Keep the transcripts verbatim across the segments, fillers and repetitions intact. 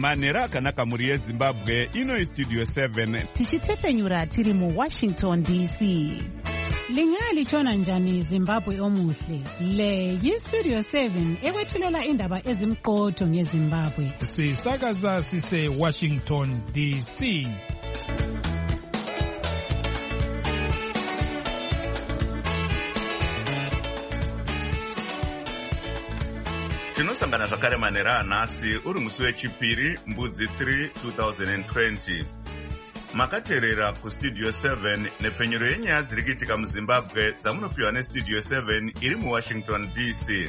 manhero akanaka mhuri yezimbabwe. Ino Studio seven tichitefenyura tiri mu Washington D C. Lingalitshona njani Zimbabwe omuhle? Le yi-Studio seven ekwethulela indaba ezimqotho ngeZimbabwe. Sisakaza sise Washington D C. Tinosangana zvakare manhero anhasi uri musi wechipiri Mbudzi three twenty twenty. Makateerera kuStudio seven nepfenyuro yenyaya dziri kuitika muZimbabwe dzamunopiwa neStudio seven iri muWashington D C.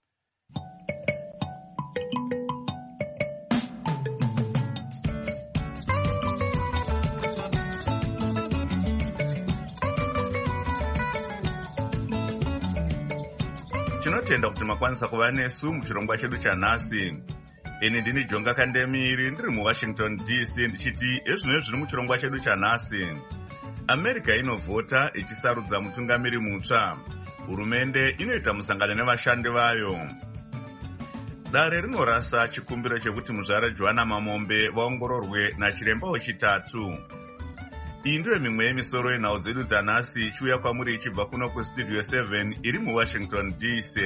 Tinotenda kuti makwanisa kuva nesu muchirongwa chedu chanhasi. Ini ndini Jonga Kandemiri ndiri muWashington D C ndichiti ezvino zviri muchirongwa chedu chanhasi. America inovhota ichisarudza mutungamiri mutsva. Hurumende inoita musangano nevashandi vayo. Dare rinorasa chikumbiro chekuti muzvare Joana Mamombe vaongororwe nachiremba wechitatu. Iyi ndiyo mimwe yemisoro yenhau dzedu dzanhasi ichiuya kwamuri ichibva kuno kuStudio seven iri muWashington D C.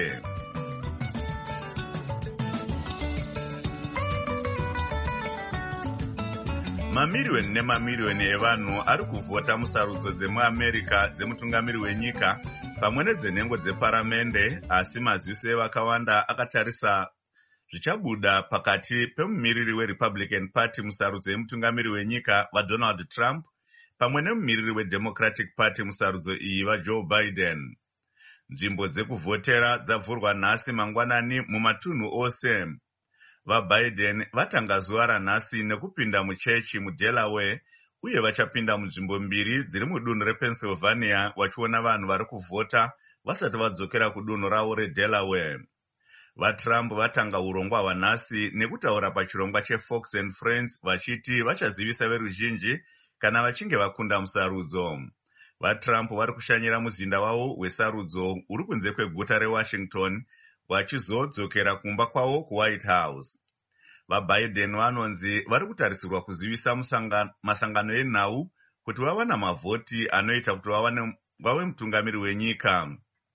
Mamiriyoni nemamiriyoni evanhu ari kuvhota musarudzo dzemuAmerica dzemutungamiri wenyika pamwe nedzenhengo dzeparamende, asi maziso evakawanda akatarisa zvichabuda pakati pemumiriri weRepublican Party musarudzo yemutungamiri wenyika vaDonald Trump pamwe nemumiriri weDemocratic Party musarudzo iyi vaJoe Biden. Nzvimbo dzekuvhotera dzavhurwa nhasi mangwanani mumatunhu ose. VaBiden vatanga zuva ranhasi nekupinda muchechi muDelaware uye vachapinda munzvimbo mbiri dziri mudunhu rePennsylvania vachiona vanhu vari kuvhota vasati vadzokera kudunhu ravo reDelaware. VaTrump vatanga urongwa hwanhasi nekutaura pachirongwa cheFox and Friends vachiti vachazivisa veruzhinji kana vachinge vakunda musarudzo. VaTrump vari kushanyira muzinda wavo wesarudzo uri kunze kweguta reWashington vachizodzokera kumba kwavo kuWhite House. VaBiden vanonzi vari kutarisirwa kuzivisa masangano enhau kuti vawana mavhoti anoita kuti vave mutungamiri wenyika.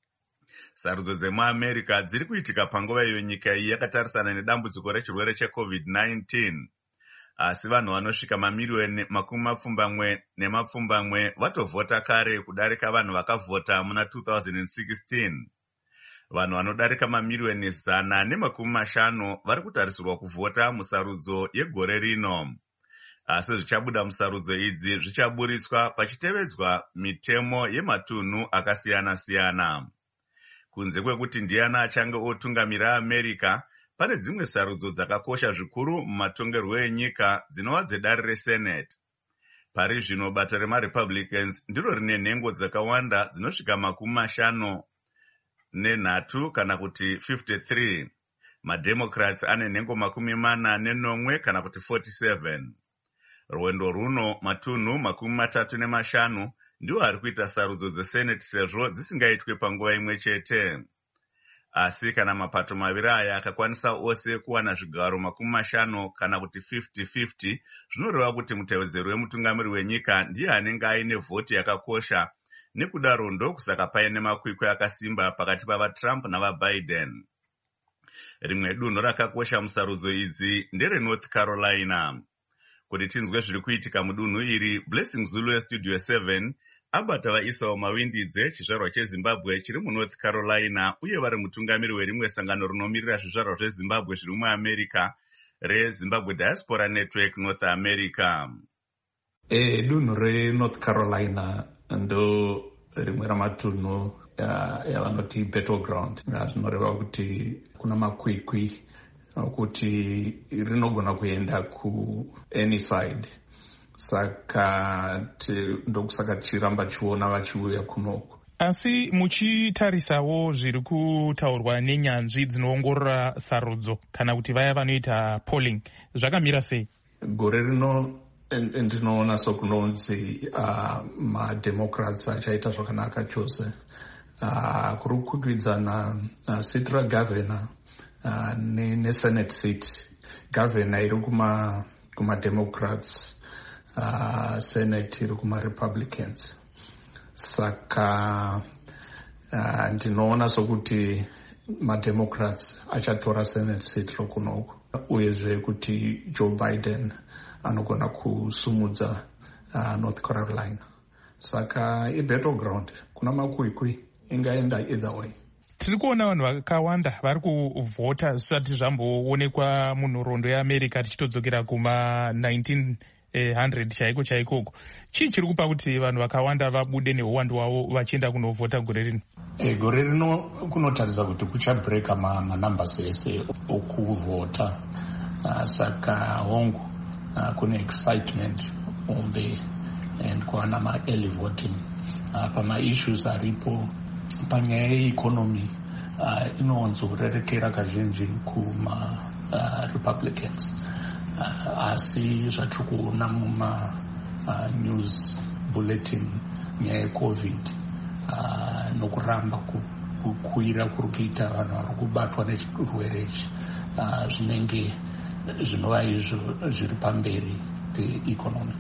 Sarudzo dzemuAmerica dziri kuitika panguva iyo nyika iyi yakatarisana nedambudziko rechirwere cheCovid nineteen. Asi vanhu vanosvika mamiriyoni makumi mapfumbamwe nemapfumbamwe vatovhota kare kudarika vanhu vakavhota muna two thousand sixteen. Vanhu vanodarika mamiriyoni zana nemakumi mashanu vari kutarisirwa kuvhota musarudzo yegore rino. Asi zvichabuda musarudzo idzi zvichaburitswa pachitevedzwa mitemo yematunhu akasiyana-siyana. Kunze kwekuti ndiani achange otungamira America, pane dzimwe sarudzo dzakakosha zvikuru mumatongerwo enyika dzinova dzedare reSenate. Pari zvino bato remaRepublicans ndiro rine nhengo dzakawanda dzinosvika makumi mashanu nenhatu kana kuti fifty-three. MaDemocrats ane nhengo makumi mana nenomwe kana kuti forty-seven. Rwendo runo matunhu makumi matatu nemashanu ndiwo ari kuita sarudzo dzeSenate sezvo dzisingaitwe panguva imwe chete. Asi kana mapato maviri aya akakwanisa ose kuwana zvigaro makumi mashanu kana kuti fifty fifty, zvinoreva kuti mutevedzeri wemutungamiri wenyika ndiye anenge aine vhoti yakakosha. Nekudaro ndokusaka paine makwikwi akasimba pakati pavaTrump navaBiden. Rimwe dunhu rakakosha musarudzo idzi ndereNorth Carolina. Kuti tinzwe zviri kuitika mudunhu iri, Blessing Zulu yeStudio seven abata vaIsao Mawindidze chizvarwa cheZimbabwe chiri muNorth Carolina uye vari mutungamiri werimwe sangano rinomirira zvizvarwa zveZimbabwe zviri muAmerica reZimbabwe Diaspora Network North America. E, dunhu reNorth Carolina ndo rimwe ramatunhu yavanoti ya battleground. Zvinoreva kuti kuna makwikwi kuti rinogona kuenda ku any side. Saka ndokusaka tichiramba chiona vachiuya kunoko. Asi muchitarisawo zviri kutaurwa nenyanzvi dzinoongorora sarudzo kana kuti vaya vanoita polling, zvakamira sei? Gore rino ndinoona sokunonzi uh, maDemocrats achaita zvakanaka chose. Uh, kuri kukwikwidza na uh, seat ragovernor uh, neSenate seat Governor iri kuma kuma Democrats, uh, Senate iri kuma Republicans. Saka uh, ndinoona sokuti ma-Democrats achatora Senate seat rokunoko, uyezve kuti Joe Biden anogona kusumudza uh, North Carolina. Saka i-battleground kuna makwikwi ingaenda either way. Tiri kuona vanhu vakawanda vari kuvhota zvisati zvamboonekwa munhoroondo yeAmerica tichitodzokera kuma nineteen hundred chaiko chaikoko. Chii chiri kupa kuti vanhu vakawanda vabude neuwandu hwavo vachienda kunovhota gore rino? E, gore rino kunotaridza kuti kuchabreka manumbers ese okuvhota. Uh, saka hongu uh, kune excitement ombe and kwana ma-early voting. Uh, pama-issues aripo panyaya yeeconomy uh, inowanzorerekera kazhinji kuma uh, Republicans. Uh, asi zvatiri kuona muma uh, news bulletin nyaya yecovid uh, nokuramba kukwira kuri kuita vanhu vari kubatwa nechirwere ichi uh, zvinenge zvinova izvo zviri pamberi peeconomy.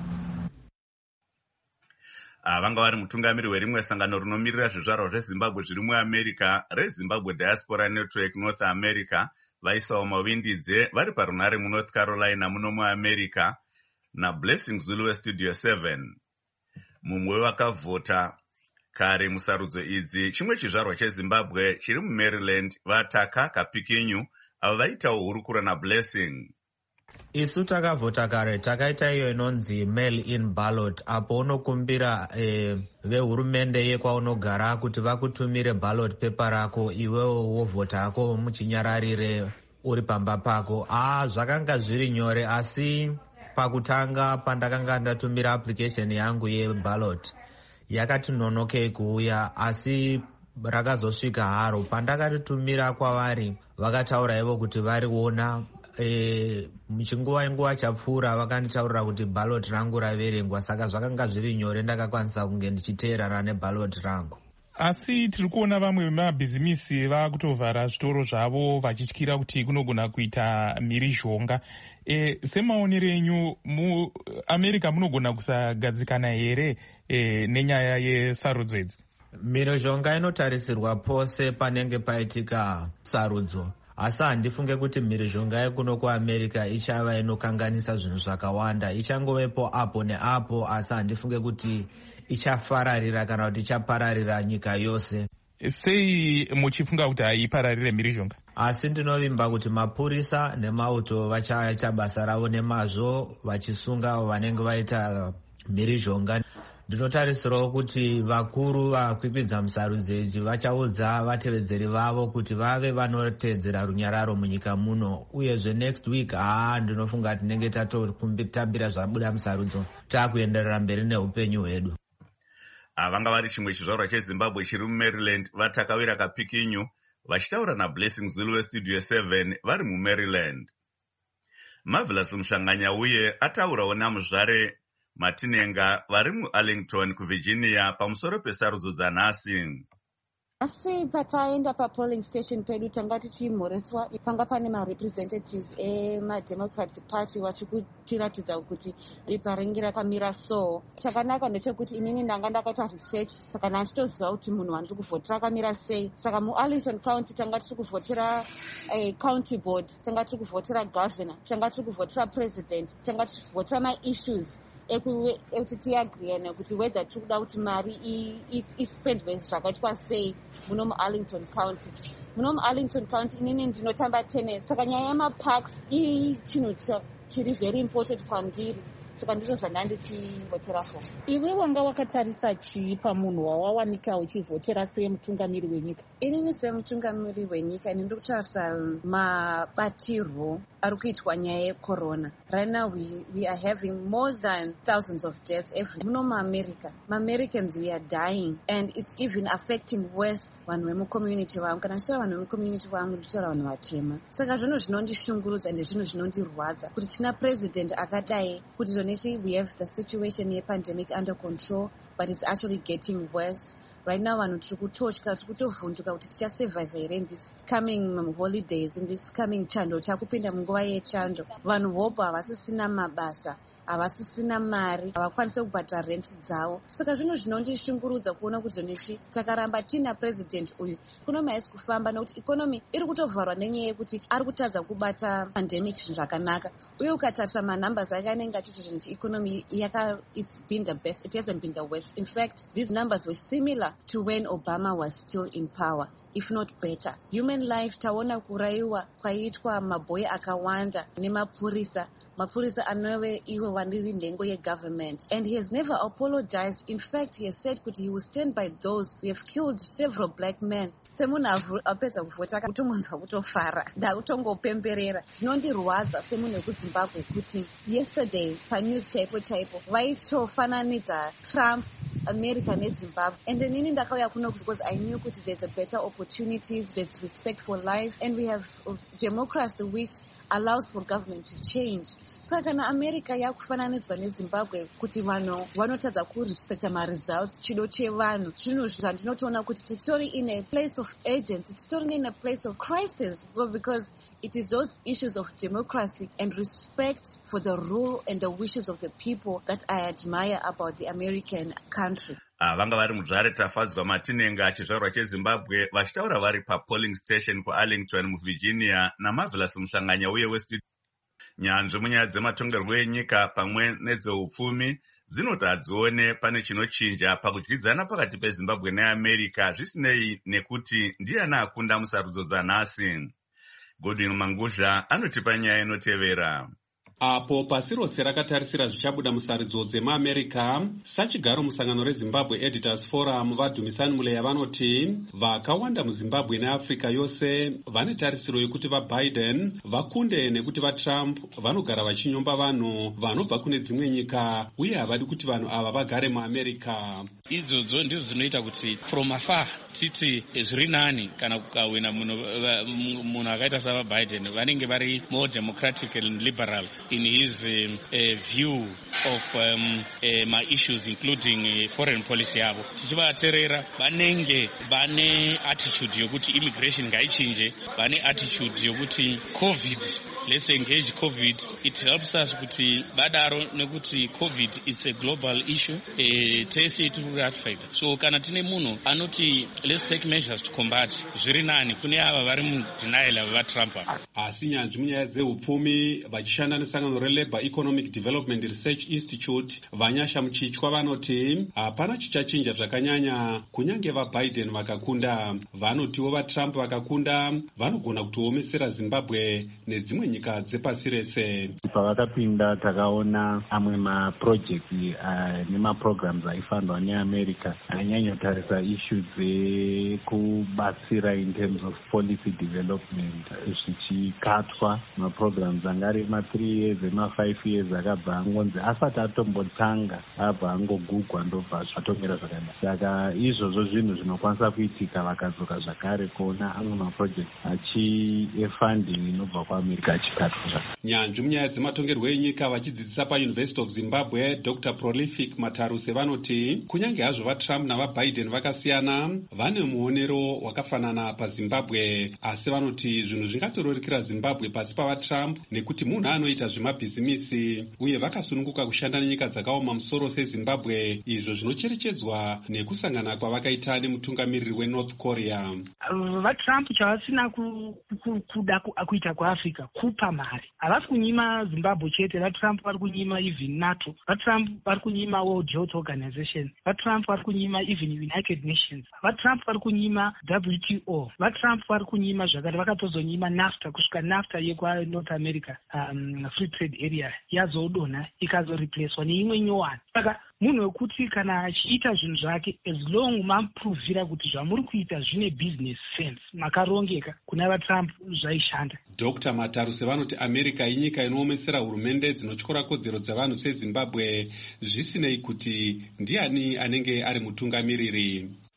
vanga vari mutungamiri werimwe sangano rinomirira zvizvarwa zvezimbabwe zviri muamerica rezimbabwe diaspora network north america vaisawo mawindidze vari parunare munorth carolina muno muamerica nablessing zulu westudio seven. mumwe vakavhota kare musarudzo idzi chimwe chizvarwa chezimbabwe chiri mumaryland vataka kapikinyu avo vaitawo hurukura nablessing. Isu takavhota kare takaita iyo inonzi mail in ballot, apo unokumbira eh, vehurumende yekwaunogara kuti vakutumire ballot paper rako iwewo wovhota ako muchinyararire uri pamba pako. Ah, zvakanga zviri nyore, asi pakutanga pandakanga ndatumira application yangu yeballot yakati nonokei kuuya, asi rakazosvika haro. Pandakaritumira kwavari vakataura ivo kuti variona. E, muchinguva nguva chapfuura vakanditaurira kuti ballot rangu raverengwa, saka zvakanga zviri nyore, ndakakwanisa kunge ndichiteerana neballot rangu. Asi tiri kuona vamwe vemabhizimisi vakutovhara zvitoro zvavo vachityira kuti kunogona kuita mhirizhonga. E, semaonero enyu muamerica munogona kusagadzikana here e, nenyaya yesarudzo idzi? Mhirizhonga inotarisirwa pose panenge paitika sarudzo, asi handifunge kuti mhirizhonga yekuno kuamerica ichava inokanganisa zvinhu zvakawanda. Ichangovepo apo neapo, asi handifunge kuti ichafararira kana kuti ichapararira nyika yose. Sei muchifunga kuti haipararire mhirizhonga? Asi ndinovimba kuti mapurisa nemauto vachaita basa ravo nemazvo vachisunga vanenge vaita mhirizhonga. Ndinotarisirawo kuti vakuru vakwikwidza musarudzo idzi vachaudza vatevedzeri vavo kuti vave vanotedzera runyararo munyika muno. Uyezve next week haa ndinofunga tinenge tatotambira zvabuda musarudzo taakuenderera mberi neupenyu hwedu. Vanga vari chimwe chizvarwa chezimbabwe chiri mumaryland vatakawira kapikinyu vachitaura nablessing zulu westudio seven vari mumaryland. Marvelous Mushanganya uye ataurawo namuzvare Matinenga vari muArlington kuVirginia pamusoro pesarudzo dzanhasi. Asi pataenda papolling station pedu tanga tichimhoreswa, panga pane marepresentatives emademocrats party vachitiratidza kuti bepa ringi rakamira so. Chakanaka ndechekuti inini ndanga ndakaita research, saka ndachitoziva kuti munhu wandiri kuvhotera akamira sei. Saka muArlington county tanga tiri kuvhotera eh, county board, tanga tiri kuvhotera governor, tanga tiri kuvhotera president, tanga tiri kuvhotera ma-issues ekuti tiagreane kuti whether tiri kuda kuti mari ispendwe zvakaitwa sei muno muArlington county. Muno muArlington county inini ndinotamba tennis, saka nyaya yemaparks ichinhu chiri very important kwandiri, saka ndizvo zvandandichivhotera for. Iwe wanga wakatarisa chii pamunhu wawawanika uchivhotera semutungamiri wenyika? Inini semutungamiri wenyika ini ndiri kutarisa mabatirwo ari kuitwa nyaya yecorona. Right now we, we are having more than thousands of deaths every muno muAmerica. Ma-Americans we are dying and it's even affecting worse vanhu vemucommunity vangu. Kana ndichitaura vanhu vemucommunity vangu ndichitaura vanhu vatema. Saka zvinhu zvinondishungurudza ende zvinhu zvinondirwadza kuti tina president akadai kuti doneti we have the situation yepandemic under control but it's actually getting worse. right now vanhu tiri kutotya, tiri kutovhunduka kuti tichasurvive here in this coming holidays, in this coming chando, takupinda munguva yechando. Vanhu hope havasisina mabasa, havasisina mari, havakwanise kubhadhara rent dzavo. Saka zvinhu zvinondishungurudza kuona kuti zvonechi takaramba tina president uyu, ikonomi haisi kufamba nokuti ikonomi iri kutovharwa nenyaya yekuti ari kutadza kubata pandemic zvinhu zvakanaka. Uye ukatarisa manumbers ake anenge achiti zvinhu ikonomi yaka it's been the best, it hasn't been the worst. In fact, these numbers were similar to when Obama was still in power, if not better. Human life, taona kuraiwa kwaitwa maboy akawanda nemapurisa, mapurisa anove iwe wandiri ndengo yegovernment, and he has never apologized. In fact, he has said that he will stand by those who have killed several black men. Semunhu apedza kuvhota kutongonzwa kutofara ndakutongopemberera. Zvinondirwadza semunhu wekuzimbabwe kuti yesterday panews chaipo chaipo vaitofananidza Trump, America neZimbabwe, and inini ndakauya kuno because I knew that there's a better opportunities, there's respect for life, and we have democracy which allows for government to change. Saka kana America yakufananidzwa neZimbabwe kuti vanhu vanotadza kurespecta ma-results, chido chevanhu, zvinhu zvandinotoona kuti titori in a place of urgency, titori in a place of crisis, because it is those issues of democracy and respect for the rule and the wishes of the people that I admire about the American country. Vanga vari mudvare tafadzwa Matinenga chizvarwa cheZimbabwe vachitaura vari papolling station kuArlington muVirginia naMarvelous Muhlanganya uye westudio. Nyanzvi munyaya dzematongerwo enyika pamwe nedzeupfumi dzinoti hadzione pane chinochinja pakudyidzana pakati peZimbabwe neAmerica, zvisinei nekuti ndiani akunda musarudzo dzanhasi. Godwin Manguzha anotipa nyaya inotevera. Apo pasi rose rakatarisira zvichabuda musarudzo dzemaamerica, sachigaro musangano reZimbabwe Editors Forum vadhumisani muleya vanoti vakawanda muZimbabwe neAfrica yose vane tarisiro yekuti vaBiden vakunde nekuti vaTrump vanogara vachinyomba vanhu vanobva kune dzimwe nyika uye havadi kuti vanhu ava vagare muAmerica. Idzodzo ndizvo zvinoita kuti from afar titi zviri nani kana kukawina munhu akaita savaBiden vanenge vari more democratic and liberal in his uh, uh, view of um, uh, my issues including uh, foreign policy yavo. Tichivaterera vanenge vane attitude yokuti immigration ngaichinje, vane attitude yokuti COVID, let's engage COVID. It helps us kuti badaro nekuti COVID is a global issue. Uh, tese itu ratified. So kana tine munhu anoti let's take measures to combat zviri nani kune ava vari mu denial ava Trump. Asi nyanzvi munyaya dzeupfumi vachishanda nesangano reLabour Economic Development Research Institute vanyasha muchichwa vanoti hapana chichachinja zvakanyanya kunyange vaBiden vakakunda. Vanotiwo vaTrump vakakunda vanogona kutoomesera Zimbabwe nedzimwe nyika dzepasi rese. Pavakapinda takaona amwe maprojekti uh, nemaprograms aifandwa neAmerica anyanyotarisa issues dzekubatsira in terms of policy development zvichikatwa maprograms angari ma-three years ema-five years akabva angonzi asati atombotanga abva angogugwa ndobva zvatongera zvakanaka. Saka izvozvo zvinhu zvinokwanisa kuitika vakadzoka zvakare kuona amwe maproject achifunding inobva kuAmerica achikatwa. Nyanzvi munyaya dzematongerwo enyika vachidzidzisa paUniversity of Zimbabwe Doctor Prolific Mataruse vanoti kunyange hazvo vaTrump navaBiden vakasiyana vane muonero wakafanana paZimbabwe, asi vanoti zvinhu zvingatororikira Zimbabwe pasi pavaTrump nekuti munhu anoita zvemabhizimisi uye vakasununguka kushanda nenyika dzakaoma musoro seZimbabwe, izvo zvinocherechedzwa nekusangana kwavakaita nemutungamiriri weNorth Korea. VaTrump chavasina kuda kuita kuAfrica kupa mari. Havasi kunyima Zimbabwe chete, vaTrump vari kunyima even NATO, vaTrump vari kunyima World Health Organization, vaTrump vari kunyima even United Nations, vaTrump vari kunyima W T O, vaTrump vari kunyima zvakare vakatozonyima NAFTA kusvika NAFTA yekwaNorth America um, Free Trade Area yazodonha ikazoreplacewa neimwe nyowani. Saka munhu wekuti kana achiita zvinhu zvake as long mamuprovira kuti zvamuri kuita zvine business sense makarongeka, kuna vaTrump zvaishanda. Doctor Mataruse vanoti America inyika inoomesera hurumende dzinotyora kodzero dzavanhu seZimbabwe zvisinei kuti ndiani anenge ari mutungamiriri.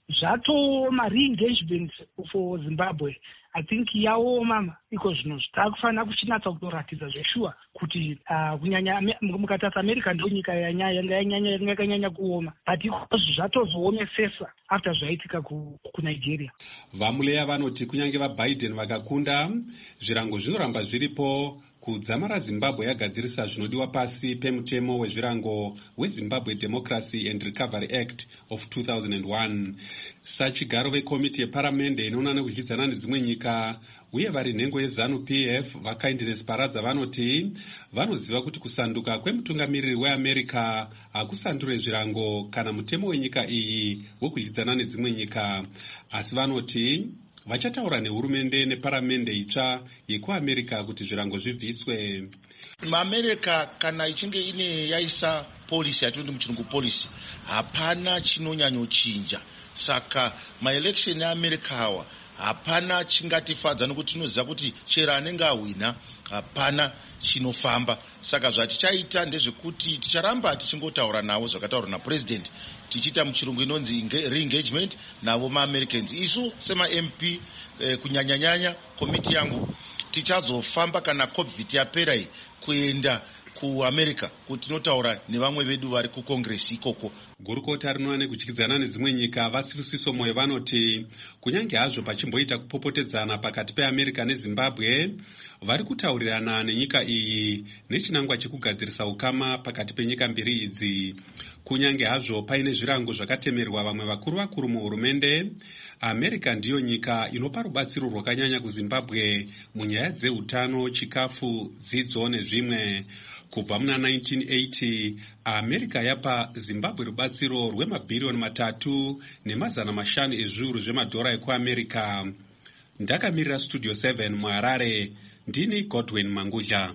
zvatooma re-engagement for Zimbabwe. I think yaoma iko zvino zvitakufanira kuchinatsa kutoratidza zveshuwa kuti uh, kunyanya mukatarisa America ndo nyika yanga yanyanya yanga yakanyanya kuoma, but iko zvatozoomesesa after zvaitika ku, ku Nigeria. Vamuleya vanoti kunyange vaBiden vakakunda, zvirango zvinoramba zviripo kudzamara Zimbabwe yagadzirisa zvinodiwa pasi pemutemo wezvirango weZimbabwe Democracy and Recovery Act of two thousand one. Sachigaro vekomiti yeparamende inoona nekudyidzana nedzimwe nyika uye vari nhengo yeZANU-P F vaKindness Paradza vanoti vanoziva kuti kusanduka kwemutungamiriri weAmerica hakusandure zvirango kana mutemo wenyika iyi wekudyidzana nedzimwe nyika, asi vanoti vachataura nehurumende neparamende itsva yekuAmerica kuti zvirango zvibviswe. MaAmerica kana ichinge ine yaisa policy yatinoiti muchirungu policy, hapana chinonyanyochinja. Saka maelection eAmerica awa hapana chingatifadza nokuti tinoziva kuti chero anenge awina hapana chinofamba. Saka zvatichaita ndezvekuti ticharamba tichingotaura navo zvakataurwa napresident, tichiita muchirungu inonzi re-engagement navo maAmericans. Isu sema-M P eh, kunyanyanyanya komiti yangu tichazofamba kana COVID yapera iyi kuenda kuAmerica kuti tinotaura nevamwe vedu vari kuCongress ikoko. Gurukota rinoona nekudyidzana nedzimwe nyika vaSibusiso Moyo vanoti kunyange hazvo pachimboita kupopotedzana pakati peAmerica neZimbabwe, vari kutaurirana nenyika iyi nechinangwa chekugadzirisa ukama pakati penyika mbiri idzi. Kunyange hazvo paine zvirango zvakatemerwa vamwe vakuru vakuru muhurumende, America ndiyo nyika inopa rubatsiro rwakanyanya kuZimbabwe munyaya dzeutano, chikafu, dzidzo nezvimwe. Kubva muna nineteen eighty, America yapa Zimbabwe rubatsiro rwemabhiriyoni matatu nemazana mashanu ezviuru zvemadhora ekuAmerica. Ndakamirira Studio seven muHarare, ndini Godwin Mangudla.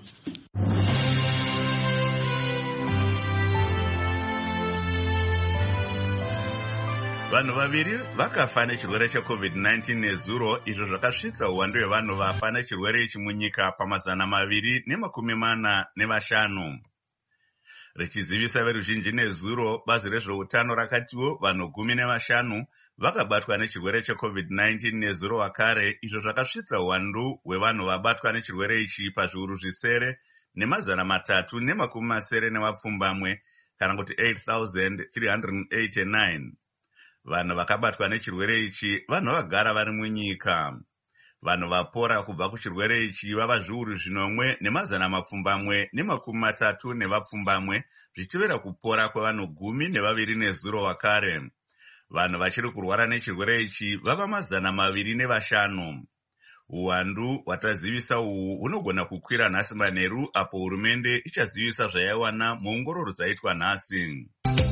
Vanhu vaviri vakafa nechirwere cheCovid nineteen nezuro, izvo zvakasvitsa uwandu hwevanhu vafa nechirwere ichi munyika pamazana maviri nemakumi mana nevashanu. Richizivisa veruzhinji nezuro, bazi rezveutano rakatiwo vanhu gumi nevashanu vakabatwa nechirwere cheCovid nineteen nezuro wakare, izvo zvakasvitsa uwandu hwevanhu vabatwa nechirwere ichi pazviuru zvisere nemazana matatu nemakumi masere nevapfumbamwe, kana kuti eight thousand three hundred eighty-nine. Vanhu vakabatwa nechirwere ichi vanhu vagara vari munyika. Vanhu vapora kubva kuchirwere ichi vava zviuru zvinomwe nemazana mapfumbamwe nemakumi matatu nevapfumbamwe, zvichivera kupora kwevanhu gumi nevaviri nezuro wakare. Vanhu vachiri kurwara nechirwere ichi vava mazana maviri nevashanu. Uwandu hwatazivisa uhu hunogona kukwira nhasi manheru apo hurumende ichazivisa zvayaiwana muongororo dzaitwa nhasi.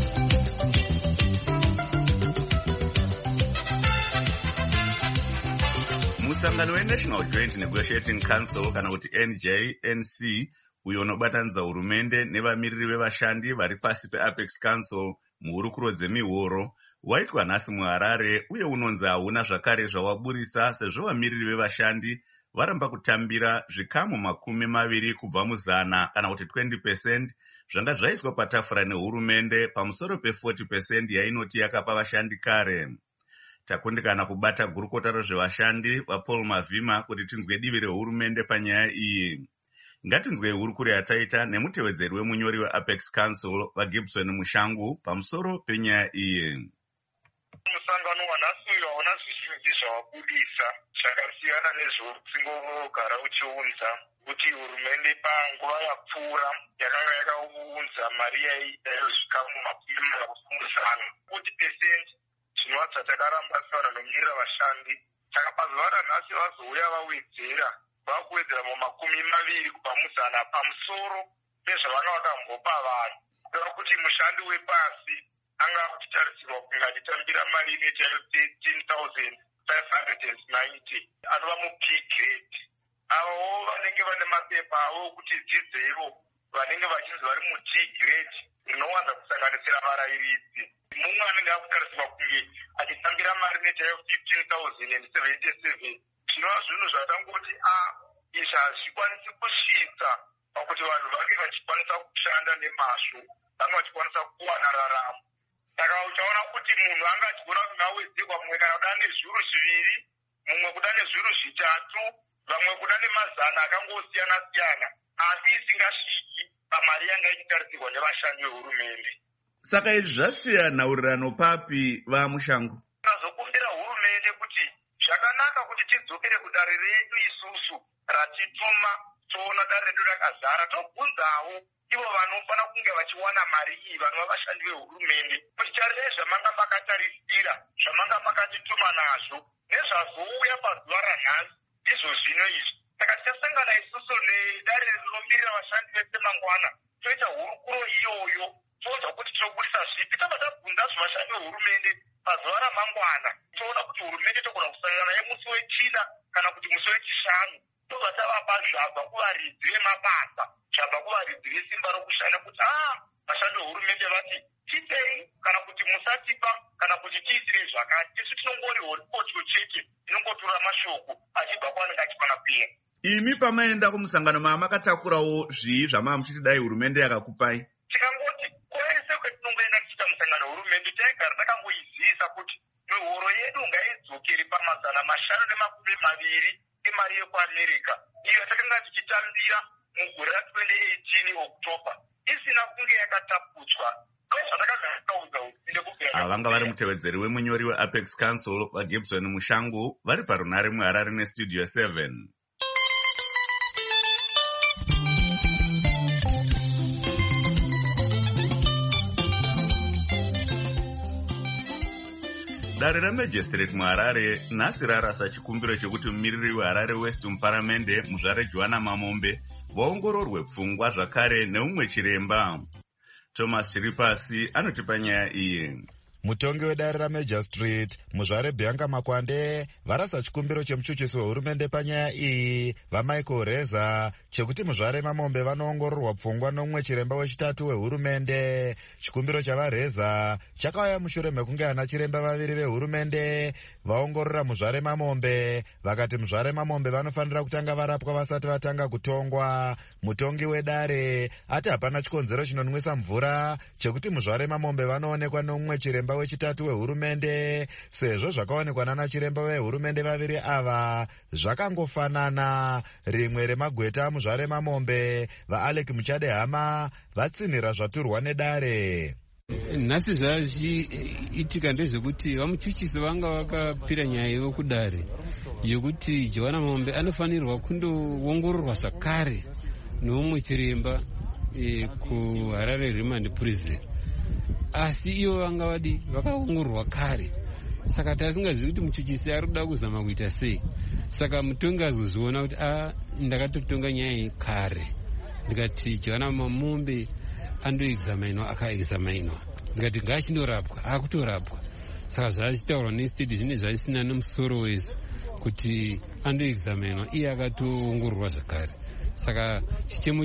Musangano weNational Joint Negotiating Council kana kuti N J N C uyo unobatanidza hurumende nevamiriri vevashandi vari pasi peApex Council muhurukuro dzemihoro waitwa nhasi muHarare, uye unonzi hauna zvakare zvawaburisa sezvo vamiriri vevashandi varamba kutambira zvikamu makumi maviri kubva muzana kana kuti twenty percent zvanga zvaiswa patafura nehurumende pamusoro pe-forty percent yainoti yakapa vashandi kare. Takundikana kubata gurukota rezvevashandi vaPaul Mavhima kuti tinzwe divi rehurumende panyaya iyi. Ngatinzwe hurukuro yataita nemutevedzeri wemunyori weApex Council vaGibson Mushangu pamusoro penyaya iyi. Musangano wanhasi hauna zvizhinji zvawabudisa zvakasiyana nezvousingogara uchiunza kuti hurumende panguva yapfuura yakanga yakaunza mari yaitayo zvikamu makumi mazana forty percent chinova chatakaramba sivana nomirira vashandi. Saka pazuva ranhasi vazouya vawedzera vakuwedzera mumakumi maviri kubva muzana pamusoro pezvavanga vakambopa vanhu, kureva kuti mushandi wepasi anga achitarisirwa kunge achitambira mari ineti thirteen thousand five hundred ninety anova mu-B grade. Avo vanenge vane mapepa avo kuti dzidzero vanenge vachinzi vari mu-D grade rinowanza kusanganisira varairidzi. Mumwe anenge akutarisirwa kunge achitambira mari ineti fifteen thousand seventy-seven. Zvinova zvinhu zvatangoti a izvi hazvikwanisi kusvitsa pakuti vanhu vange vachikwanisa kushanda nemazvo, vange vachikwanisa kuwana raramo. saka uchaona kuti munhu angachigona kuti ngawedzerwa mumwe kana kuda nezviuru zviviri, mumwe kuda nezviuru zvitatu, vamwe kuda nemazana akangosiyana siyana, asi isingasviki pamari yanga ichitarisirwa nevashandi vehurumende. Saka izvi zvasiya nhaurirano papi vamushango? Tinozokumbira hurumende kuti zvakanaka kuti tidzokere kudare redu isusu ratituma toona dare redu rakazara, tobvunzawo ivo vanofanira kunge vachiwana mari iyi, vanova vashandi vehurumende, kuti charizai zvamanga makatarisira, zvamanga makatituma nazvo, nezvazouya pazuva ranhasi ndizvo zvino izvi. Saka tichasangana isusu nedare rinomirira vashandi vese mangwana, toita hurukuro iyoyo, toona kuti tinobudisa zvipi, tobva tabvunza zvevashandi vehurumende pazuva ramangwana, toona kuti hurumende togona kusangana naye musi wechina kana kuti musi wechishanu, tobva tavapa zvabva kuvaridzi vemabasa, zvabva kuvaridzi vesimba rokushanda kuti aa vashandi vehurumende vati tipei kana kuti musatipa kana kuti tiitire zvakati. Isu tinongori horikotyo chete, tinongotora mashoko achibva kwaanenge achifana kuenda. Imi pamaenda kumusangano maa makatakurawo zvii zvamava muchiti dai hurumende yakakupai? Tikangoti kwese kwetinongoenda tichita musangano hurumende taigara takangoiziisa kuti mihoro yedu ngaidzokere pamazana mashanu nemakumi maviri emari yekuamerica iyo yatakanga tichitambira mugore ra-twenty eighteen October isina kunge yakataputswa. Ava vanga vari mutevedzeri wemunyori weApex Council vaGibson Mushangu vari parunare muHarare neStudio seven. Dare raMagistrate muHarare nhasi rarasa chikumbiro chekuti mumiriri weHarare West muparamende muzvare Joana Mamombe vaongororwe pfungwa zvakare neumwe chiremba. Thomas Chiripasi anotipa nyaya iyi. Mutongi wedare raMagistrate muzvare Bianca Makwande varasa chikumbiro chemuchuchisi wehurumende panyaya iyi vaMichael Reza chekuti muzvare Mamombe vanoongororwa pfungwa nomumwe chiremba wechitatu wehurumende. Chikumbiro chavaReza chakauya mushure mekunge ana chiremba vaviri vehurumende vaongorora muzvare Mamombe vakati muzvare Mamombe vanofanira kutanga varapwa vasati vatanga kutongwa. Mutongi wedare ati hapana chikonzero chinonwisa mvura chekuti muzvare Mamombe vanoonekwa nomumwe chiremba wechitatu wehurumende sezvo zvakaonekwa nana chiremba vehurumende vaviri ava zvakangofanana. Rimwe remagweta muzvare Mamombe vaAlec Muchadehama vatsinhira zvaturwa nedare. Nhasi zvachiitika ndezvekuti vamuchuchisi vanga vakapira nyaya ivo kudare yokuti Joana Mamombe anofanirwa kundoongororwa zvakare neumwe chiremba e, kuHarare Remand Prison, asi ivo vanga vadi vakaongororwa kare. Saka tasingazivi kuti muchuchisi ari kuda kuzama kuita sei. Saka mutongi azozviona kuti a ndakatotonga nyaya iyi kare, ndikati Joana Mamombe andoexaminwa akaexaminwa, ndikati ngaachindorapwa akutorapwa. Saka zvachitaurwa nestedi zvine zvaisina nemusoro wese kuti andoexaminwa iye akatoongororwa zvakare. Saka chichemo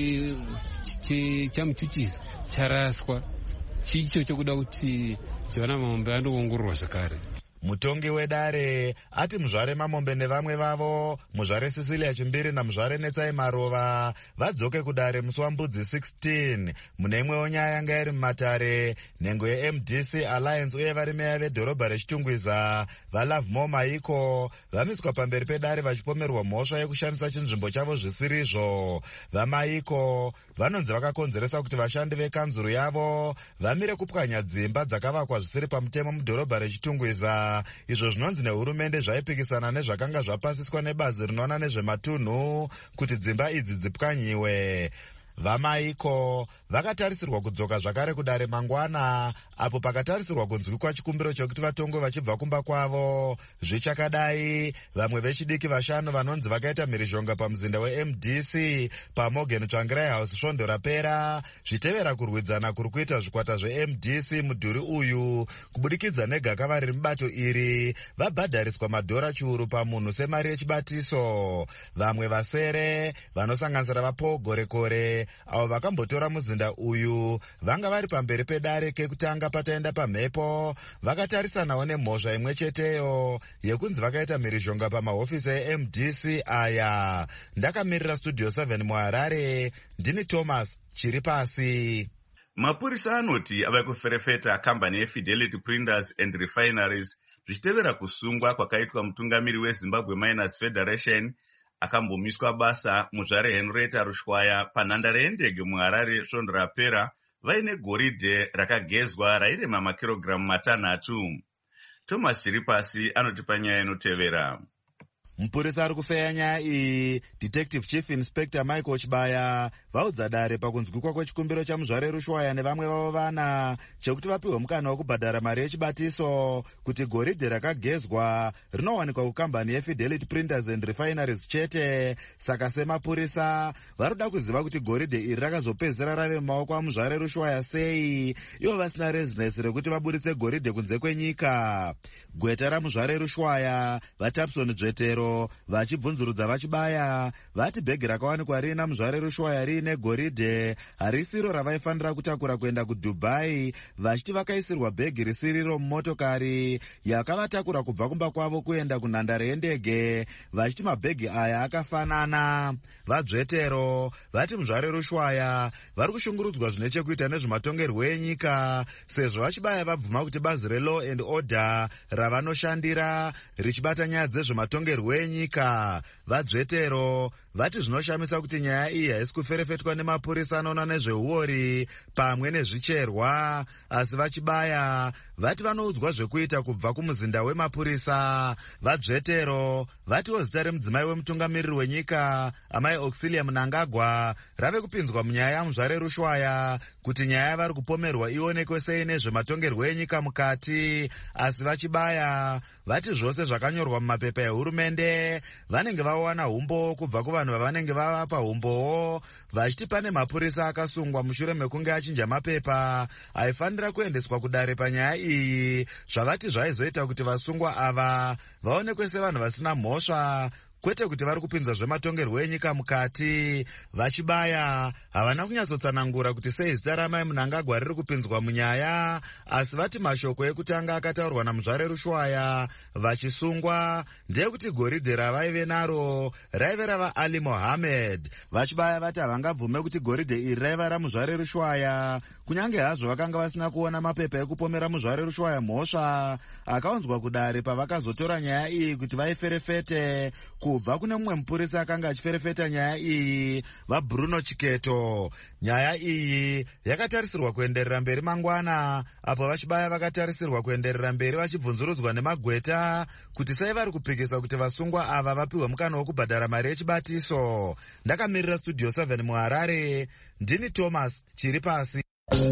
chamuchuchisi charaswa chicho chokuda kuti Joana Mamombe andoongororwa zvakare. Mutongi wedare ati muzvare Mamombe nevamwe vavo muzvare Cecilia Chimbiri namuzvare Netsai Marova vadzoke kudare musi wambudzi sixteen mune imwewo nyaya yanga iri mumatare. Nhengo yeM D C Alliance uye vari meya vedhorobha rechitungwiza vaLovemore Maiko vamiswa pamberi pedare vachipomerwa mhosva yekushandisa chinzvimbo chavo zvisirizvo. VaMaiko vanonzi vakakonzeresa kuti vashandi vekanzuru yavo vamire kupwanya dzimba dzakavakwa zvisiri pamutemo mudhorobha rechitungwiza, izvo zvinonzi nehurumende zvaipikisana nezvakanga zvapasiswa nebazi rinoona nezvematunhu kuti dzimba idzi dzipwanyiwe. VaMaiko vakatarisirwa kudzoka zvakare kudare mangwana apo pakatarisirwa kunzwikwa chikumbiro chokuti vatongwe vachibva kumba kwavo. Zvichakadai vamwe vechidiki vashanu vanonzi vakaita mhirizhonga pamuzinda weM D C paMorgan Tsvangirai House svondo rapera zvitevera kurwidzana kuri kuita zvikwata zveM D C mudhuri uyu kubudikidza negakava riri mubato iri vabhadhariswa madhora chiuru pamunhu semari yechibatiso. Vamwe vasere vanosanganisira vaPaul Gorekore avo vakambotora muzinda uyu vanga vari pamberi pedare kekutanga pataenda pamhepo vakatarisanawo nemhosva imwe cheteyo yekunzi vakaita mhirizhonga pamahofisi eM D C aya. Ndakamirira Studio seven muHarare, ndini Thomas Chiripasi. Mapurisa anoti ava kuferefeta kambani yeFidelity Printers and Refineries zvichitevera kusungwa kwakaitwa mutungamiri weZimbabwe Miners Federation akambomiswa basa muzvare Henrietta Rushwaya panhandare yendege muHarare svondo rapera vaine goridhe rakagezwa rairema makirogiramu matanhatu. Thomas Chiripasi anotipa nyaya inotevera. Mupurisa ari kufeya nyaya iyi Detective Chief Inspector Michael Chibaya vaudza dare pakunzwikwa kwechikumbiro chamuzvare Rushwaya nevamwe vavo vana chekuti vapiwe mukana wekubhadhara mari yechibatiso kuti goridhe rakagezwa rinowanikwa kukambani yeFidelity Printers and Refineries chete. Saka semapurisa varikuda kuziva kuti goridhe iri rakazopedzera rave mumaoko amuzvare Rushwaya sei, ivo vasina rezinesi rekuti vaburitse goridhe kunze kwenyika. Gweta ramuzvare Rushwaya vaTapson Dzvetero vachibvunzurudza vachibaya vati bhegi rakawanikwa rina muzvare Rushwaya riine goridhe harisiro ravaifanira kutakura kuenda kuDubai, vachiti vakaisirwa bhegi risiriro mumotokari yakavatakura kubva kumba kwavo kuenda kunhandare yendege, vachiti mabhegi aya akafanana. VaDzvetero vati muzvare Rushwaya vari kushungurudzwa zvine chekuita nezvematongerwo enyika sezvo vachibaya vabvuma kuti bazi reLaw and Order ravanoshandira richibata nyaya dzezvematongerwo enyika. VaDzvetero vati zvinoshamisa kuti nyaya iyi haisi kuferefetwa nemapurisa anoona nezveuori pamwe nezvicherwa, asi vachibaya vati vanoudzwa zvekuita kubva kumuzinda wemapurisa. VaDzvetero vatiwo zita remudzimai wemutungamiriri wenyika amai Auxilia Mnangagwa rave kupinzwa munyaya yamuzvare Rushwaya kuti nyaya yavari kupomerwa ionekwe sei nezvematongerwo enyika mukati, asi vachibaya vati zvose zvakanyorwa mumapepa ehurumende vanenge vawana umbo kubva kuvanhu vavanenge vavapa umbowo, vachiti pane mapurisa akasungwa mushure mekunge achinja mapepa aifanira kuendeswa kudare panyaya iyi, zvavati zvaizoita kuti vasungwa ava vaonekwe sevanhu vasina mhosva kwete kuti vari kupinza zvematongerwo enyika mukati. Vachibaya havana kunyatsotsanangura kuti sei zita ramai Mnangagwa riri kupinzwa munyaya, asi vati mashoko ekutanga akataurwa namuzvare Rushwaya vachisungwa ndeyekuti goridhe ravaive naro raive rava Ali Mohammed. Vachibaya vati havangabvume kuti goridhe iri raiva ramuzvare Rushwaya kunyange hazvo vakanga vasina kuona mapepa ekupomera muzvare Rushwaya mhosva akaunzwa kudare pavakazotora nyaya iyi kuti vaiferefete kubva kune mumwe mupurisa akanga achiferefeta nyaya iyi, vaBruno Chiketo. Nyaya iyi yakatarisirwa kuenderera mberi mangwana, apo vachibaya vakatarisirwa kuenderera mberi vachibvunzurudzwa nemagweta kuti sei vari kupikisa kuti vasungwa ava vapiwe mukana wokubhadhara mari yechibatiso. Ndakamirira Studio seven muHarare, ndini Thomas Chiripasi.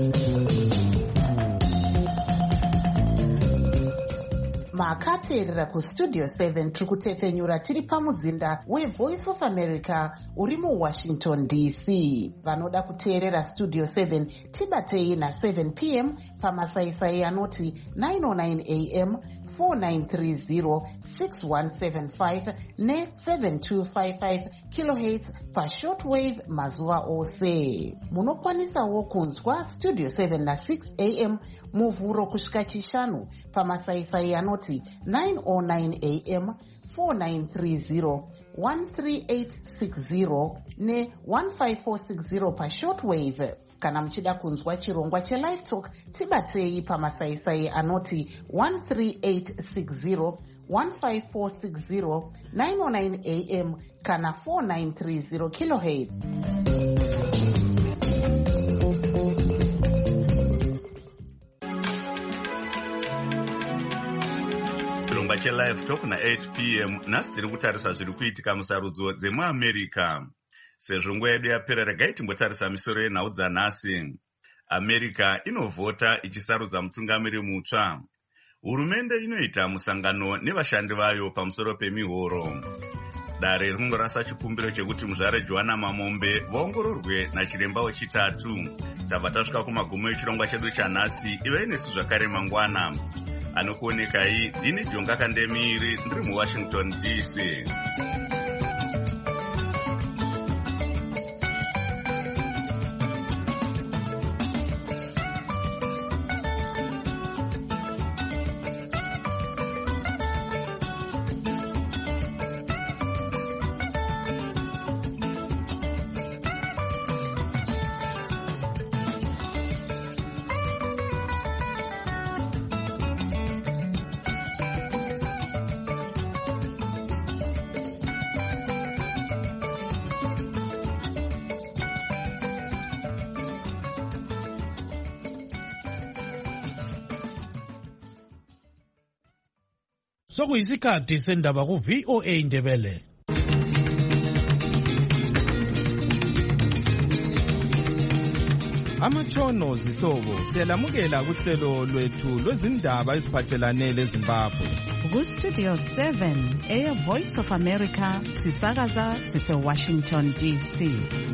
makateerera kustudio seven tiri kutefenyura tiri pamuzinda weVoice of America uri muWashington D C. Vanoda kuteerera studio seven tibatei na7 p m pamasaisai anoti nine oh nine a m four nine three zero six one seven five ne seven two five five kilohertz pashortwave mazuva ose. Munokwanisawo kunzwa studio seven na six a m muvhuro kusvika chishanu pamasaisai anoti nine oh nine a m four nine three zero one three eight six zero ne one five four six zero pashortwave. Kana muchida kunzwa chirongwa chelive talk tibatei pamasaisai anoti one three eight six zero one five four six zero nine oh nine a m kana four nine three zero kilohertz. chirongwa chelive talk na eight p m nhasi tiri kutarisa zviri kuitika musarudzo dzemuamerica. Sezvo nguva yedu yapera, regai timbotarisa misoro yenhau dzanhasi. America inovhota ichisarudza mutungamiri mutsva. Hurumende inoita musangano nevashandi vayo pamusoro pemihoro. Dare rinongorasa chikumbiro chekuti muzvare Joanna Mamombe vaongororwe nachiremba wechitatu. Tabva tasvika kumagumo echirongwa chedu chanhasi. Ive nesu zvakare mangwana. Anokuonekai ndini Jonga Kandemiri, ndiri muWashington D C. Sokuyisikhathi sendaba ku V O A Ndebele. Amatshono zihlobo siyalamukela kuhlelo lwethu lwezindaba eziphathelane leZimbabwe. Ku Studio seven e Voice of America sisakaza sise Washington D C.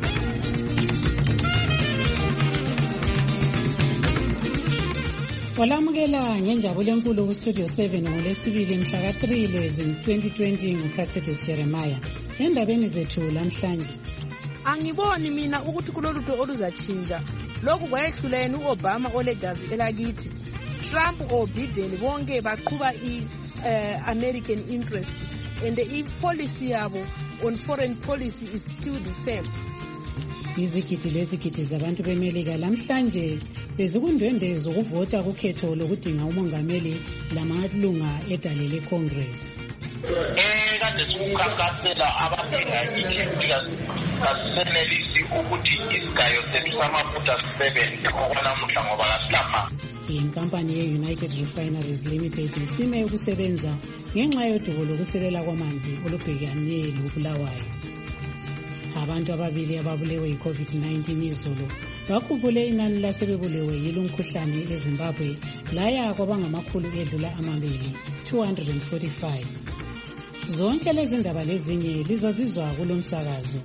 Walamukela ngenjabulo enkulu ku Studio seven ngolesibili mhla ka three Lwezi twenty twenty nguProfessor Jeremiah. Endabeni zethu lamhlanje. Angiboni mina ukuthi kulolutho oluzachinja. Lokhu kwayehlulene uObama olegazi elakithi. Trump or Biden bonke baqhuba i uh, American interest and the policy yabo on foreign policy is still the same. Izigidi lezigidi zabantu bemelika lamhlanje bezikundwendwe zokuvota kukhetho lokudinga umongameli lamalunga edale leCongress. Eh kade sikukhankasela abadinga ikhiti kasisenelisi ukuthi isigayo sethu samafutha sisebenze ngokwanamuhla ngoba kasilapha. Inkampani ye-United Refineries Limited isime ukusebenza ngenxa yodubo lokuselela kwamanzi olubhekane loBulawayo. Abantu ababili ababulewe yi-COVID nineteen izolo bakhuphule inani lasebebulewe yilo mkhuhlane eZimbabwe laya kwabangamakhulu edlula amabili two hundred forty-five. Zonke lezi ndaba lezinye lizozizwa kulomsakazo.